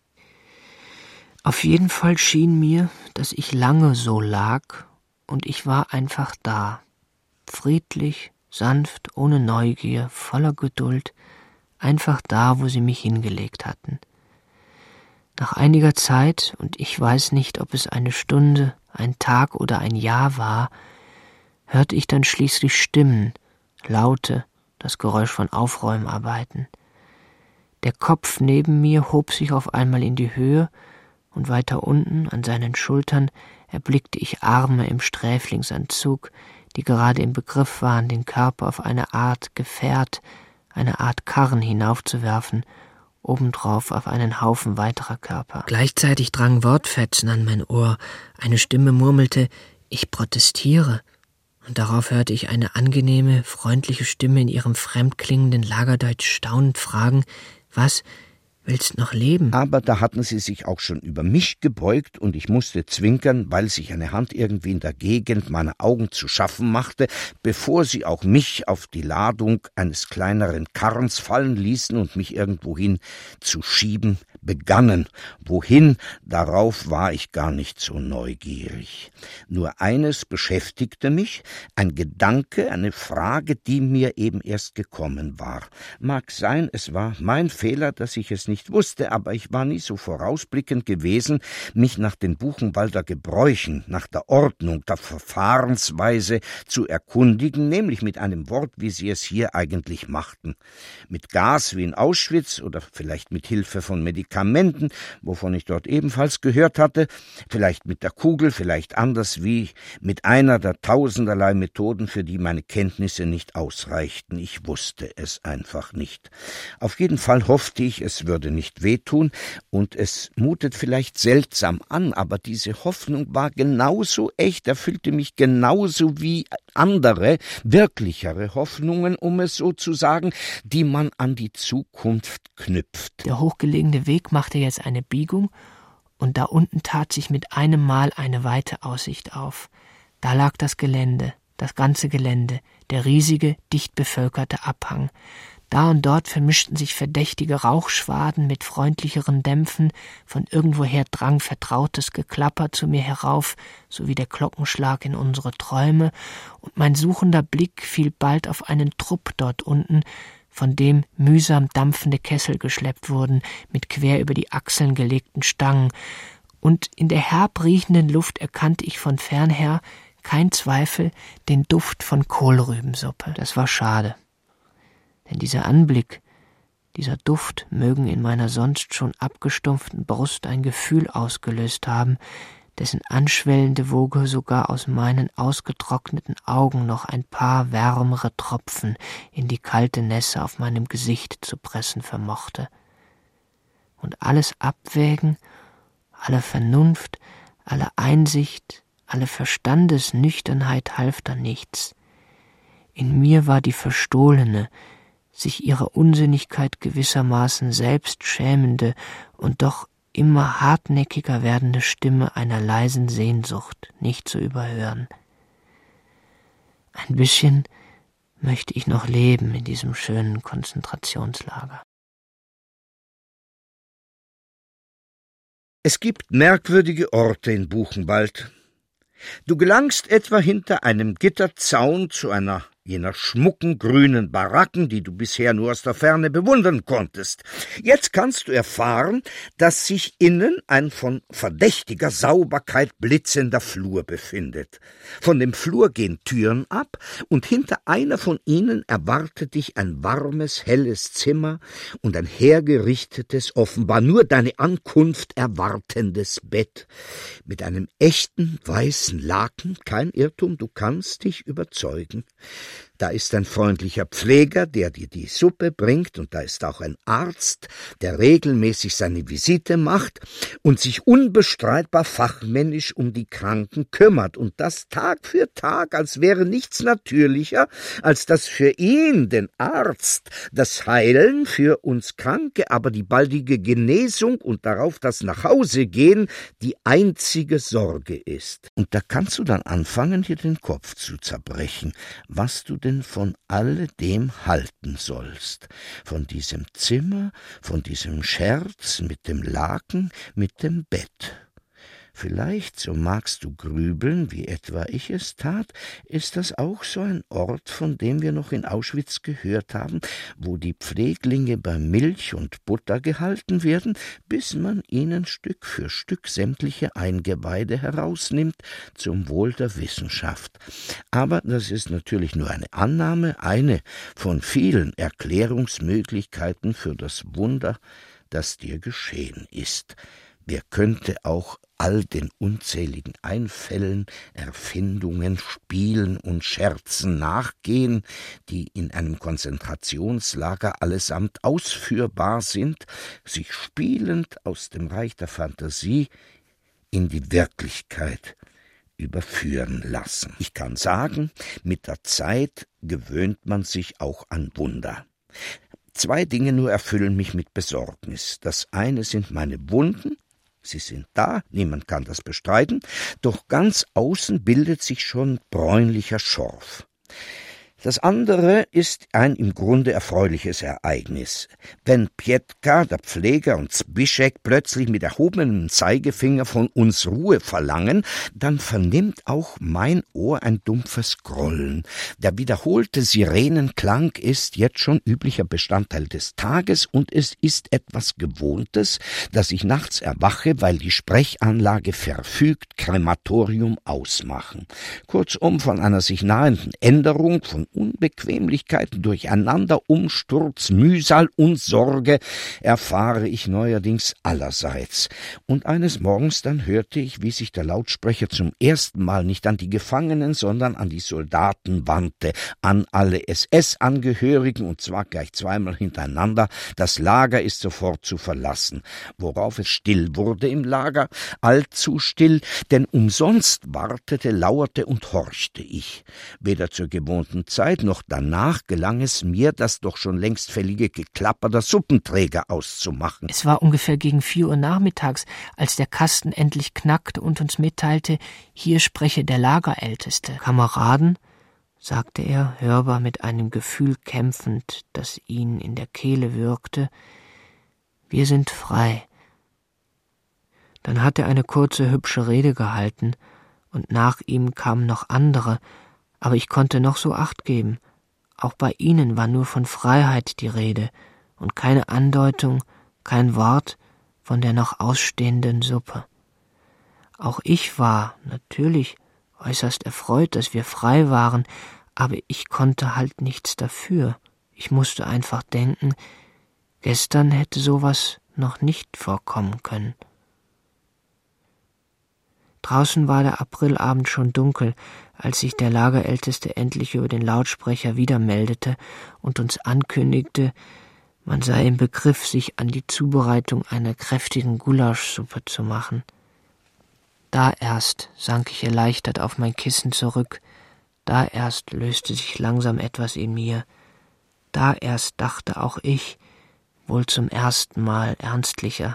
Auf jeden Fall schien mir, dass ich lange so lag und ich war einfach da, friedlich, sanft, ohne Neugier, voller Geduld, einfach da, wo sie mich hingelegt hatten. Nach einiger Zeit, und ich weiß nicht, ob es eine Stunde, ein Tag oder ein Jahr war, hörte ich dann schließlich Stimmen, Laute, das Geräusch von Aufräumarbeiten. Der Kopf neben mir hob sich auf einmal in die Höhe, und weiter unten, an seinen Schultern, erblickte ich Arme im Sträflingsanzug, die gerade im Begriff waren, den Körper auf eine Art Gefährt, eine Art Karren hinaufzuwerfen, obendrauf auf einen Haufen weiterer Körper. Gleichzeitig drangen Wortfetzen an mein Ohr. Eine Stimme murmelte, »Ich protestiere«, und darauf hörte ich eine angenehme, freundliche Stimme in ihrem fremdklingenden Lagerdeutsch staunend fragen, »Was, willst noch leben?« Aber da hatten sie sich auch schon über mich gebeugt und ich musste zwinkern, weil sich eine Hand irgendwie in der Gegend meiner Augen zu schaffen machte, bevor sie auch mich auf die Ladung eines kleineren Karrens fallen ließen und mich irgendwohin zu schieben begannen. Wohin, darauf war ich gar nicht so neugierig. Nur eines beschäftigte mich, ein Gedanke, eine Frage, die mir eben erst gekommen war. Mag sein, es war mein Fehler, dass ich es nicht wusste, aber ich war nie so vorausblickend gewesen, mich nach den Buchenwalder Gebräuchen, nach der Ordnung, der Verfahrensweise zu erkundigen, nämlich mit einem Wort, wie sie es hier eigentlich machten. Mit Gas wie in Auschwitz oder vielleicht mit Hilfe von Medikamenten, wovon ich dort ebenfalls gehört hatte, vielleicht mit der Kugel, vielleicht anders wie mit einer der tausenderlei Methoden, für die meine Kenntnisse nicht ausreichten. Ich wusste es einfach nicht. Auf jeden Fall hoffte ich, es würde nicht wehtun, und es mutet vielleicht seltsam an, aber diese Hoffnung war genauso echt, erfüllte mich genauso wie andere, wirklichere Hoffnungen, um es so zu sagen, die man an die Zukunft knüpft. Der hochgelegene Weg machte jetzt eine Biegung, und da unten tat sich mit einem Mal eine weite Aussicht auf. Da lag das Gelände, das ganze Gelände, der riesige, dicht bevölkerte Abhang. Da und dort vermischten sich verdächtige Rauchschwaden mit freundlicheren Dämpfen, von irgendwoher drang vertrautes Geklapper zu mir herauf, sowie der Glockenschlag in unsere Träume, und mein suchender Blick fiel bald auf einen Trupp dort unten, von dem mühsam dampfende Kessel geschleppt wurden, mit quer über die Achseln gelegten Stangen, und in der herb riechenden Luft erkannte ich von fernher, kein Zweifel, den Duft von Kohlrübensuppe. Das war schade. Denn dieser Anblick, dieser Duft mögen in meiner sonst schon abgestumpften Brust ein Gefühl ausgelöst haben, dessen anschwellende Woge sogar aus meinen ausgetrockneten Augen noch ein paar wärmere Tropfen in die kalte Nässe auf meinem Gesicht zu pressen vermochte. Und alles Abwägen, alle Vernunft, alle Einsicht, alle Verstandesnüchternheit half da nichts. In mir war die verstohlene, sich ihrer Unsinnigkeit gewissermaßen selbst schämende und doch immer hartnäckiger werdende Stimme einer leisen Sehnsucht nicht zu überhören. Ein bisschen möchte ich noch leben in diesem schönen Konzentrationslager. Es gibt merkwürdige Orte in Buchenwald. Du gelangst etwa hinter einem Gitterzaun zu einer jener schmucken grünen Baracken, die du bisher nur aus der Ferne bewundern konntest. Jetzt kannst du erfahren, dass sich innen ein von verdächtiger Sauberkeit blitzender Flur befindet. Von dem Flur gehen Türen ab, und hinter einer von ihnen erwartet dich ein warmes, helles Zimmer und ein hergerichtetes, offenbar nur deine Ankunft erwartendes Bett. Mit einem echten weißen Laken, kein Irrtum, du kannst dich überzeugen. Da ist ein freundlicher Pfleger, der dir die Suppe bringt, und da ist auch ein Arzt, der regelmäßig seine Visite macht und sich unbestreitbar fachmännisch um die Kranken kümmert, und das Tag für Tag, als wäre nichts natürlicher, als dass für ihn, den Arzt, das Heilen, für uns Kranke aber die baldige Genesung und darauf das Nachhausegehen die einzige Sorge ist. Und da kannst du dann anfangen, dir den Kopf zu zerbrechen, was du denn von alledem halten sollst, von diesem Zimmer, von diesem Scherz mit dem Laken, mit dem Bett. Vielleicht, so magst du grübeln, wie etwa ich es tat, ist das auch so ein Ort, von dem wir noch in Auschwitz gehört haben, wo die Pfleglinge bei Milch und Butter gehalten werden, bis man ihnen Stück für Stück sämtliche Eingeweide herausnimmt, zum Wohl der Wissenschaft. Aber das ist natürlich nur eine Annahme, eine von vielen Erklärungsmöglichkeiten für das Wunder, das dir geschehen ist. Wer könnte auch all den unzähligen Einfällen, Erfindungen, Spielen und Scherzen nachgehen, die in einem Konzentrationslager allesamt ausführbar sind, sich spielend aus dem Reich der Fantasie in die Wirklichkeit überführen lassen. Ich kann sagen, mit der Zeit gewöhnt man sich auch an Wunder. 2 Dinge nur erfüllen mich mit Besorgnis. Das eine sind meine Wunden. Sie sind da, niemand kann das bestreiten, doch ganz außen bildet sich schon bräunlicher Schorf. Das andere ist ein im Grunde erfreuliches Ereignis. Wenn Pietka, der Pfleger, und Zbyszek plötzlich mit erhobenem Zeigefinger von uns Ruhe verlangen, dann vernimmt auch mein Ohr ein dumpfes Grollen. Der wiederholte Sirenenklang ist jetzt schon üblicher Bestandteil des Tages, und es ist etwas Gewohntes, dass ich nachts erwache, weil die Sprechanlage verfügt, Krematorium ausmachen. Kurzum, von einer sich nahenden Änderung, von Unbequemlichkeiten, Durcheinander, Umsturz, Mühsal und Sorge erfahre ich neuerdings allerseits. Und eines Morgens dann hörte ich, wie sich der Lautsprecher zum ersten Mal nicht an die Gefangenen, sondern an die Soldaten wandte, an alle SS-Angehörigen, und zwar gleich zweimal hintereinander: Das Lager ist sofort zu verlassen. Worauf es still wurde im Lager, allzu still, denn umsonst wartete, lauerte und horchte ich. Weder zur gewohnten Zeit noch danach gelang es mir, das doch schon längst fällige Geklapper der Suppenträger auszumachen. Es war ungefähr gegen 4 Uhr nachmittags, als der Kasten endlich knackte und uns mitteilte, hier spreche der Lagerälteste. »Kameraden«, sagte er, hörbar mit einem Gefühl kämpfend, das ihn in der Kehle würgte, »wir sind frei.« Dann hat er eine kurze, hübsche Rede gehalten, und nach ihm kamen noch andere, aber ich konnte noch so Acht geben. Auch bei ihnen war nur von Freiheit die Rede und keine Andeutung, kein Wort von der noch ausstehenden Suppe. Auch ich war natürlich äußerst erfreut, dass wir frei waren, aber ich konnte halt nichts dafür. Ich musste einfach denken, gestern hätte sowas noch nicht vorkommen können. Draußen war der Aprilabend schon dunkel, als sich der Lagerälteste endlich über den Lautsprecher wieder meldete und uns ankündigte, man sei im Begriff, sich an die Zubereitung einer kräftigen Gulaschsuppe zu machen. Da erst sank ich erleichtert auf mein Kissen zurück, da erst löste sich langsam etwas in mir, da erst dachte auch ich, wohl zum ersten Mal ernstlicher,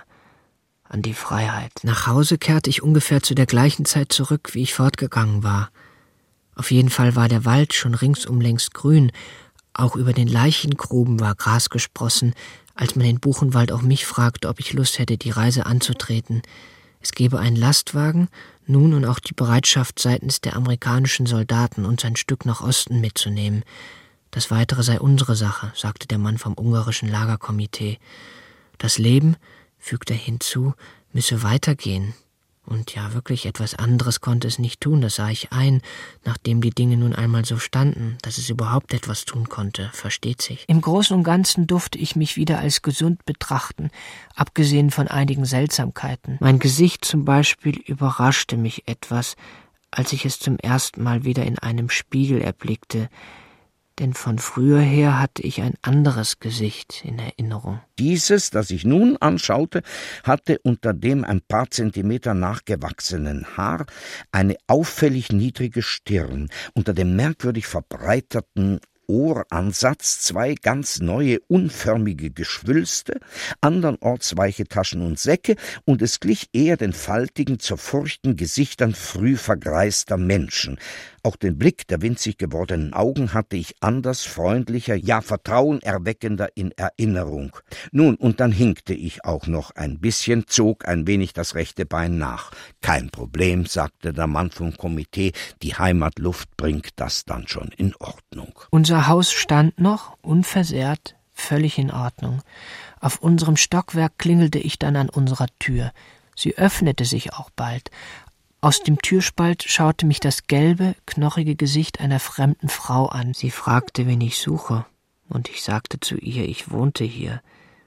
an die Freiheit. Nach Hause kehrte ich ungefähr zu der gleichen Zeit zurück, wie ich fortgegangen war. Auf jeden Fall war der Wald schon ringsum längst grün, auch über den Leichengruben war Gras gesprossen, als man in Buchenwald auch mich fragte, ob ich Lust hätte, die Reise anzutreten. Es gebe einen Lastwagen, nun und auch die Bereitschaft seitens der amerikanischen Soldaten, uns ein Stück nach Osten mitzunehmen. Das Weitere sei unsere Sache, sagte der Mann vom ungarischen Lagerkomitee. Das Leben, fügte er hinzu, müsse weitergehen. Und ja, wirklich etwas anderes konnte es nicht tun, das sah ich ein, nachdem die Dinge nun einmal so standen, dass es überhaupt etwas tun konnte, versteht sich. Im Großen und Ganzen durfte ich mich wieder als gesund betrachten, abgesehen von einigen Seltsamkeiten. Mein Gesicht zum Beispiel überraschte mich etwas, als ich es zum ersten Mal wieder in einem Spiegel erblickte, denn von früher her hatte ich ein anderes Gesicht in Erinnerung. Dieses, das ich nun anschaute, hatte unter dem ein paar Zentimeter nachgewachsenen Haar eine auffällig niedrige Stirn, unter dem merkwürdig verbreiterten Ohransatz 2 ganz neue, unförmige Geschwülste, andernorts weiche Taschen und Säcke, und es glich eher den faltigen, zerfurchten Gesichtern früh vergreister Menschen. Auch den Blick der winzig gewordenen Augen hatte ich anders, freundlicher, ja vertrauenerweckender in Erinnerung. Nun, und dann hinkte ich auch noch ein bisschen, zog ein wenig das rechte Bein nach. »Kein Problem«, sagte der Mann vom Komitee, »die Heimatluft bringt das dann schon in Ordnung.« Unser Haus stand noch, unversehrt, völlig in Ordnung. Auf unserem Stockwerk klingelte ich dann an unserer Tür. Sie öffnete sich auch bald. Aus dem Türspalt schaute mich das gelbe, knochige Gesicht einer fremden Frau an. Sie fragte, wen ich suche, und ich sagte zu ihr, ich wohnte hier.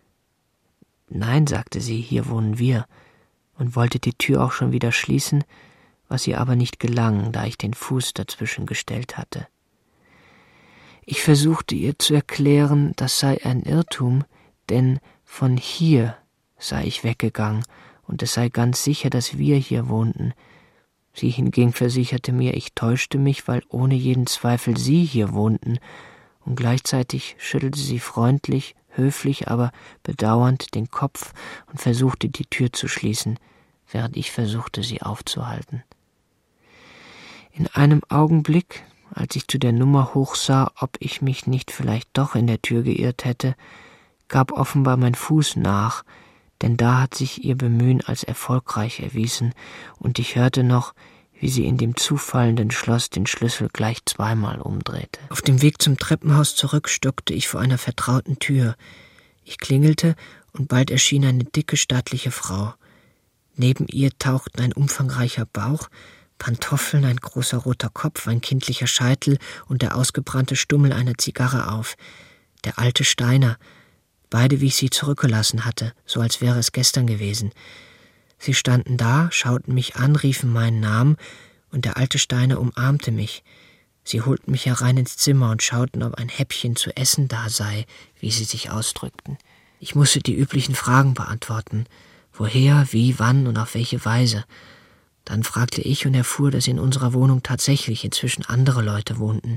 »Nein«, sagte sie, »hier wohnen wir«, und wollte die Tür auch schon wieder schließen, was ihr aber nicht gelang, da ich den Fuß dazwischen gestellt hatte. Ich versuchte ihr zu erklären, das sei ein Irrtum, denn von hier sei ich weggegangen, und es sei ganz sicher, dass wir hier wohnten. Sie hingegen versicherte mir, ich täuschte mich, weil ohne jeden Zweifel sie hier wohnten, und gleichzeitig schüttelte sie freundlich, höflich, aber bedauernd den Kopf und versuchte, die Tür zu schließen, während ich versuchte, sie aufzuhalten. In einem Augenblick, Als ich zu der Nummer hochsah, ob ich mich nicht vielleicht doch in der Tür geirrt hätte, gab offenbar mein Fuß nach, denn da hat sich ihr Bemühen als erfolgreich erwiesen, und ich hörte noch, wie sie in dem zufallenden Schloss den Schlüssel gleich zweimal umdrehte. Auf dem Weg zum Treppenhaus zurück stockte ich vor einer vertrauten Tür. Ich klingelte, und bald erschien eine dicke, stattliche Frau. Neben ihr tauchten ein umfangreicher Bauch, Pantoffeln, ein großer roter Kopf, ein kindlicher Scheitel und der ausgebrannte Stummel einer Zigarre auf. Der alte Steiner, beide wie ich sie zurückgelassen hatte, so als wäre es gestern gewesen. Sie standen da, schauten mich an, riefen meinen Namen, und der alte Steiner umarmte mich. Sie holten mich herein ins Zimmer und schauten, ob ein Häppchen zu essen da sei, wie sie sich ausdrückten. Ich musste die üblichen Fragen beantworten. Woher, wie, wann und auf welche Weise. Dann fragte ich und erfuhr, dass in unserer Wohnung tatsächlich inzwischen andere Leute wohnten.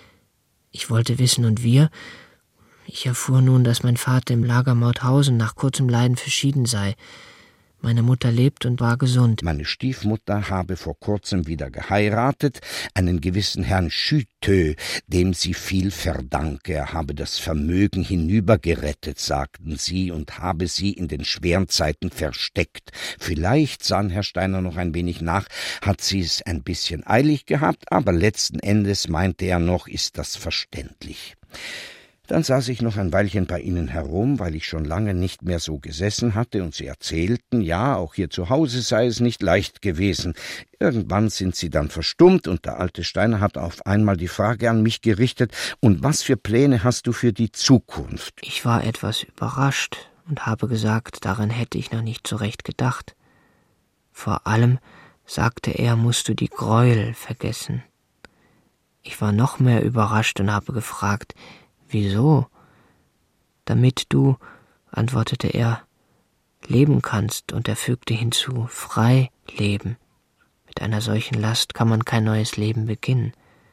Ich wollte wissen, und wir? Ich erfuhr nun, dass mein Vater im Lager Mauthausen nach kurzem Leiden verschieden sei. Meine Mutter lebt und war gesund. Meine Stiefmutter habe vor kurzem wieder geheiratet, einen gewissen Herrn Schütö, dem sie viel verdanke. Er habe das Vermögen hinübergerettet, sagten sie, und habe sie in den schweren Zeiten versteckt. Vielleicht, sann Herr Steiner noch ein wenig nach, hat sie es ein bisschen eilig gehabt, aber letzten Endes, meinte er noch, ist das verständlich. Dann saß ich noch ein Weilchen bei ihnen herum, weil ich schon lange nicht mehr so gesessen hatte, und sie erzählten, ja, auch hier zu Hause sei es nicht leicht gewesen. Irgendwann sind sie dann verstummt, und der alte Steiner hat auf einmal die Frage an mich gerichtet: Und was für Pläne hast du für die Zukunft? Ich war etwas überrascht und habe gesagt, daran hätte ich noch nicht so recht gedacht. Vor allem, sagte er, musst du die Gräuel vergessen. Ich war noch mehr überrascht und habe gefragt: Wieso? Damit du, antwortete er, leben kannst, und er fügte hinzu, frei leben. Mit einer solchen Last kann man kein neues Leben beginnen.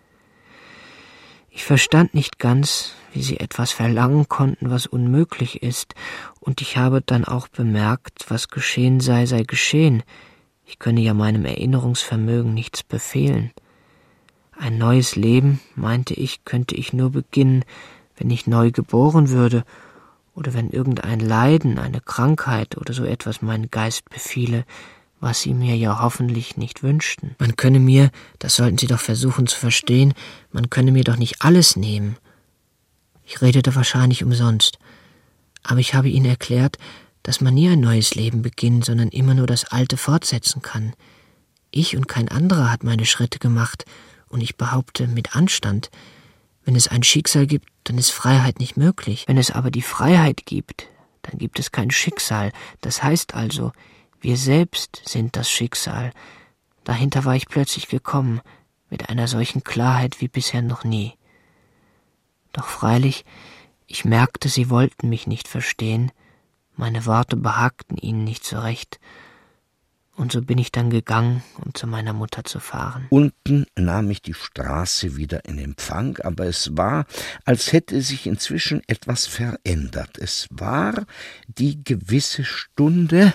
Ich verstand nicht ganz, wie sie etwas verlangen konnten, was unmöglich ist, und ich habe dann auch bemerkt, was geschehen sei, sei geschehen. Ich könne ja meinem Erinnerungsvermögen nichts befehlen. Ein neues Leben, meinte ich, könnte ich nur beginnen, wenn ich neu geboren würde oder wenn irgendein Leiden, eine Krankheit oder so etwas meinen Geist befiele, was sie mir ja hoffentlich nicht wünschten. Man könne mir, das sollten Sie doch versuchen zu verstehen, man könne mir doch nicht alles nehmen. Ich redete wahrscheinlich umsonst, aber ich habe ihnen erklärt, dass man nie ein neues Leben beginnen, sondern immer nur das Alte fortsetzen kann. Ich und kein anderer hat meine Schritte gemacht, und ich behaupte mit Anstand, wenn es ein Schicksal gibt, dann ist Freiheit nicht möglich. Wenn es aber die Freiheit gibt, dann gibt es kein Schicksal. Das heißt also, wir selbst sind das Schicksal. Dahinter war ich plötzlich gekommen, mit einer solchen Klarheit wie bisher noch nie. Doch freilich, ich merkte, sie wollten mich nicht verstehen, meine Worte behagten ihnen nicht so recht, und so bin ich dann gegangen, um zu meiner Mutter zu fahren. Unten nahm ich die Straße wieder in Empfang, aber es war, als hätte sich inzwischen etwas verändert. Es war die gewisse Stunde.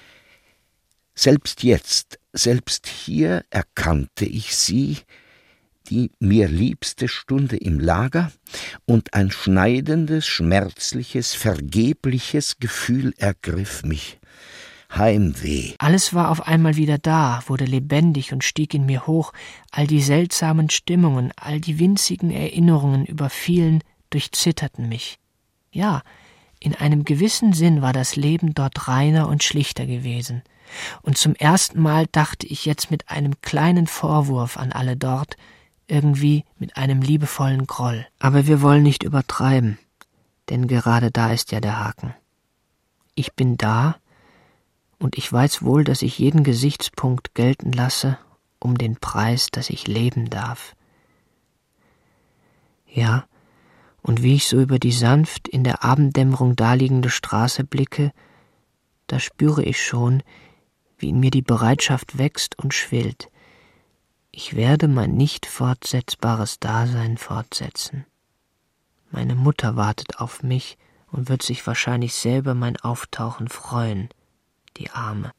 Selbst jetzt, selbst hier erkannte ich sie, die mir liebste Stunde im Lager, und ein schneidendes, schmerzliches, vergebliches Gefühl ergriff mich. Heimweh. Alles war auf einmal wieder da, wurde lebendig und stieg in mir hoch. All die seltsamen Stimmungen, all die winzigen Erinnerungen überfielen, durchzitterten mich. Ja, in einem gewissen Sinn war das Leben dort reiner und schlichter gewesen. Und zum ersten Mal dachte ich jetzt mit einem kleinen Vorwurf an alle dort, irgendwie mit einem liebevollen Groll. Aber wir wollen nicht übertreiben, denn gerade da ist ja der Haken. Ich bin da, und ich weiß wohl, dass ich jeden Gesichtspunkt gelten lasse, um den Preis, dass ich leben darf. Ja, und wie ich so über die sanft in der Abenddämmerung daliegende Straße blicke, da spüre ich schon, wie in mir die Bereitschaft wächst und schwillt. Ich werde mein nicht fortsetzbares Dasein fortsetzen. Meine Mutter wartet auf mich und wird sich wahrscheinlich selber mein Auftauchen freuen, die Arme.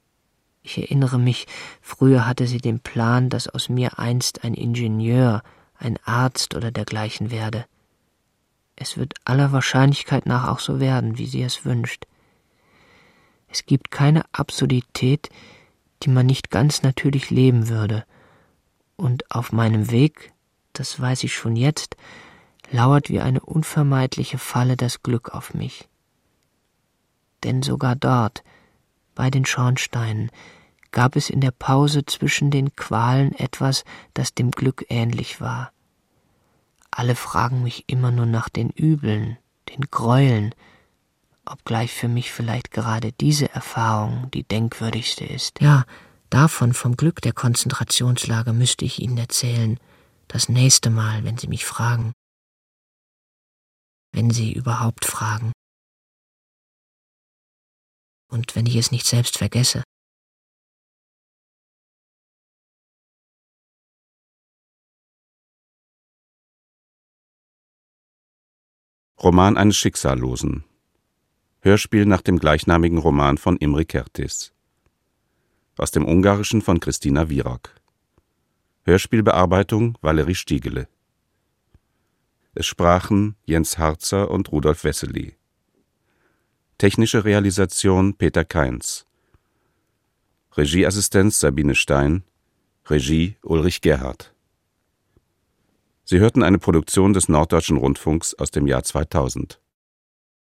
Ich erinnere mich, früher hatte sie den Plan, dass aus mir einst ein Ingenieur, ein Arzt oder dergleichen werde. Es wird aller Wahrscheinlichkeit nach auch so werden, wie sie es wünscht. Es gibt keine Absurdität, die man nicht ganz natürlich leben würde. Und auf meinem Weg, das weiß ich schon jetzt, lauert wie eine unvermeidliche Falle das Glück auf mich. Denn sogar dort, bei den Schornsteinen, gab es in der Pause zwischen den Qualen etwas, das dem Glück ähnlich war. Alle fragen mich immer nur nach den Übeln, den Gräueln, obgleich für mich vielleicht gerade diese Erfahrung die denkwürdigste ist. Ja, davon, vom Glück der Konzentrationslager, müsste ich Ihnen erzählen, das nächste Mal, wenn Sie mich fragen. Wenn Sie überhaupt fragen. Und wenn ich es nicht selbst vergesse. Roman eines Schicksallosen. Hörspiel nach dem gleichnamigen Roman von Imre Kertész. Aus dem Ungarischen von Kristina Virak. Hörspielbearbeitung Valerie Stiegele. Es sprachen Jens Harzer und Rudolf Wessely. Technische Realisation Peter Kainz. Regieassistenz Sabine Stein. Regie Ulrich Gerhardt. Sie hörten eine Produktion des Norddeutschen Rundfunks aus dem Jahr 2000.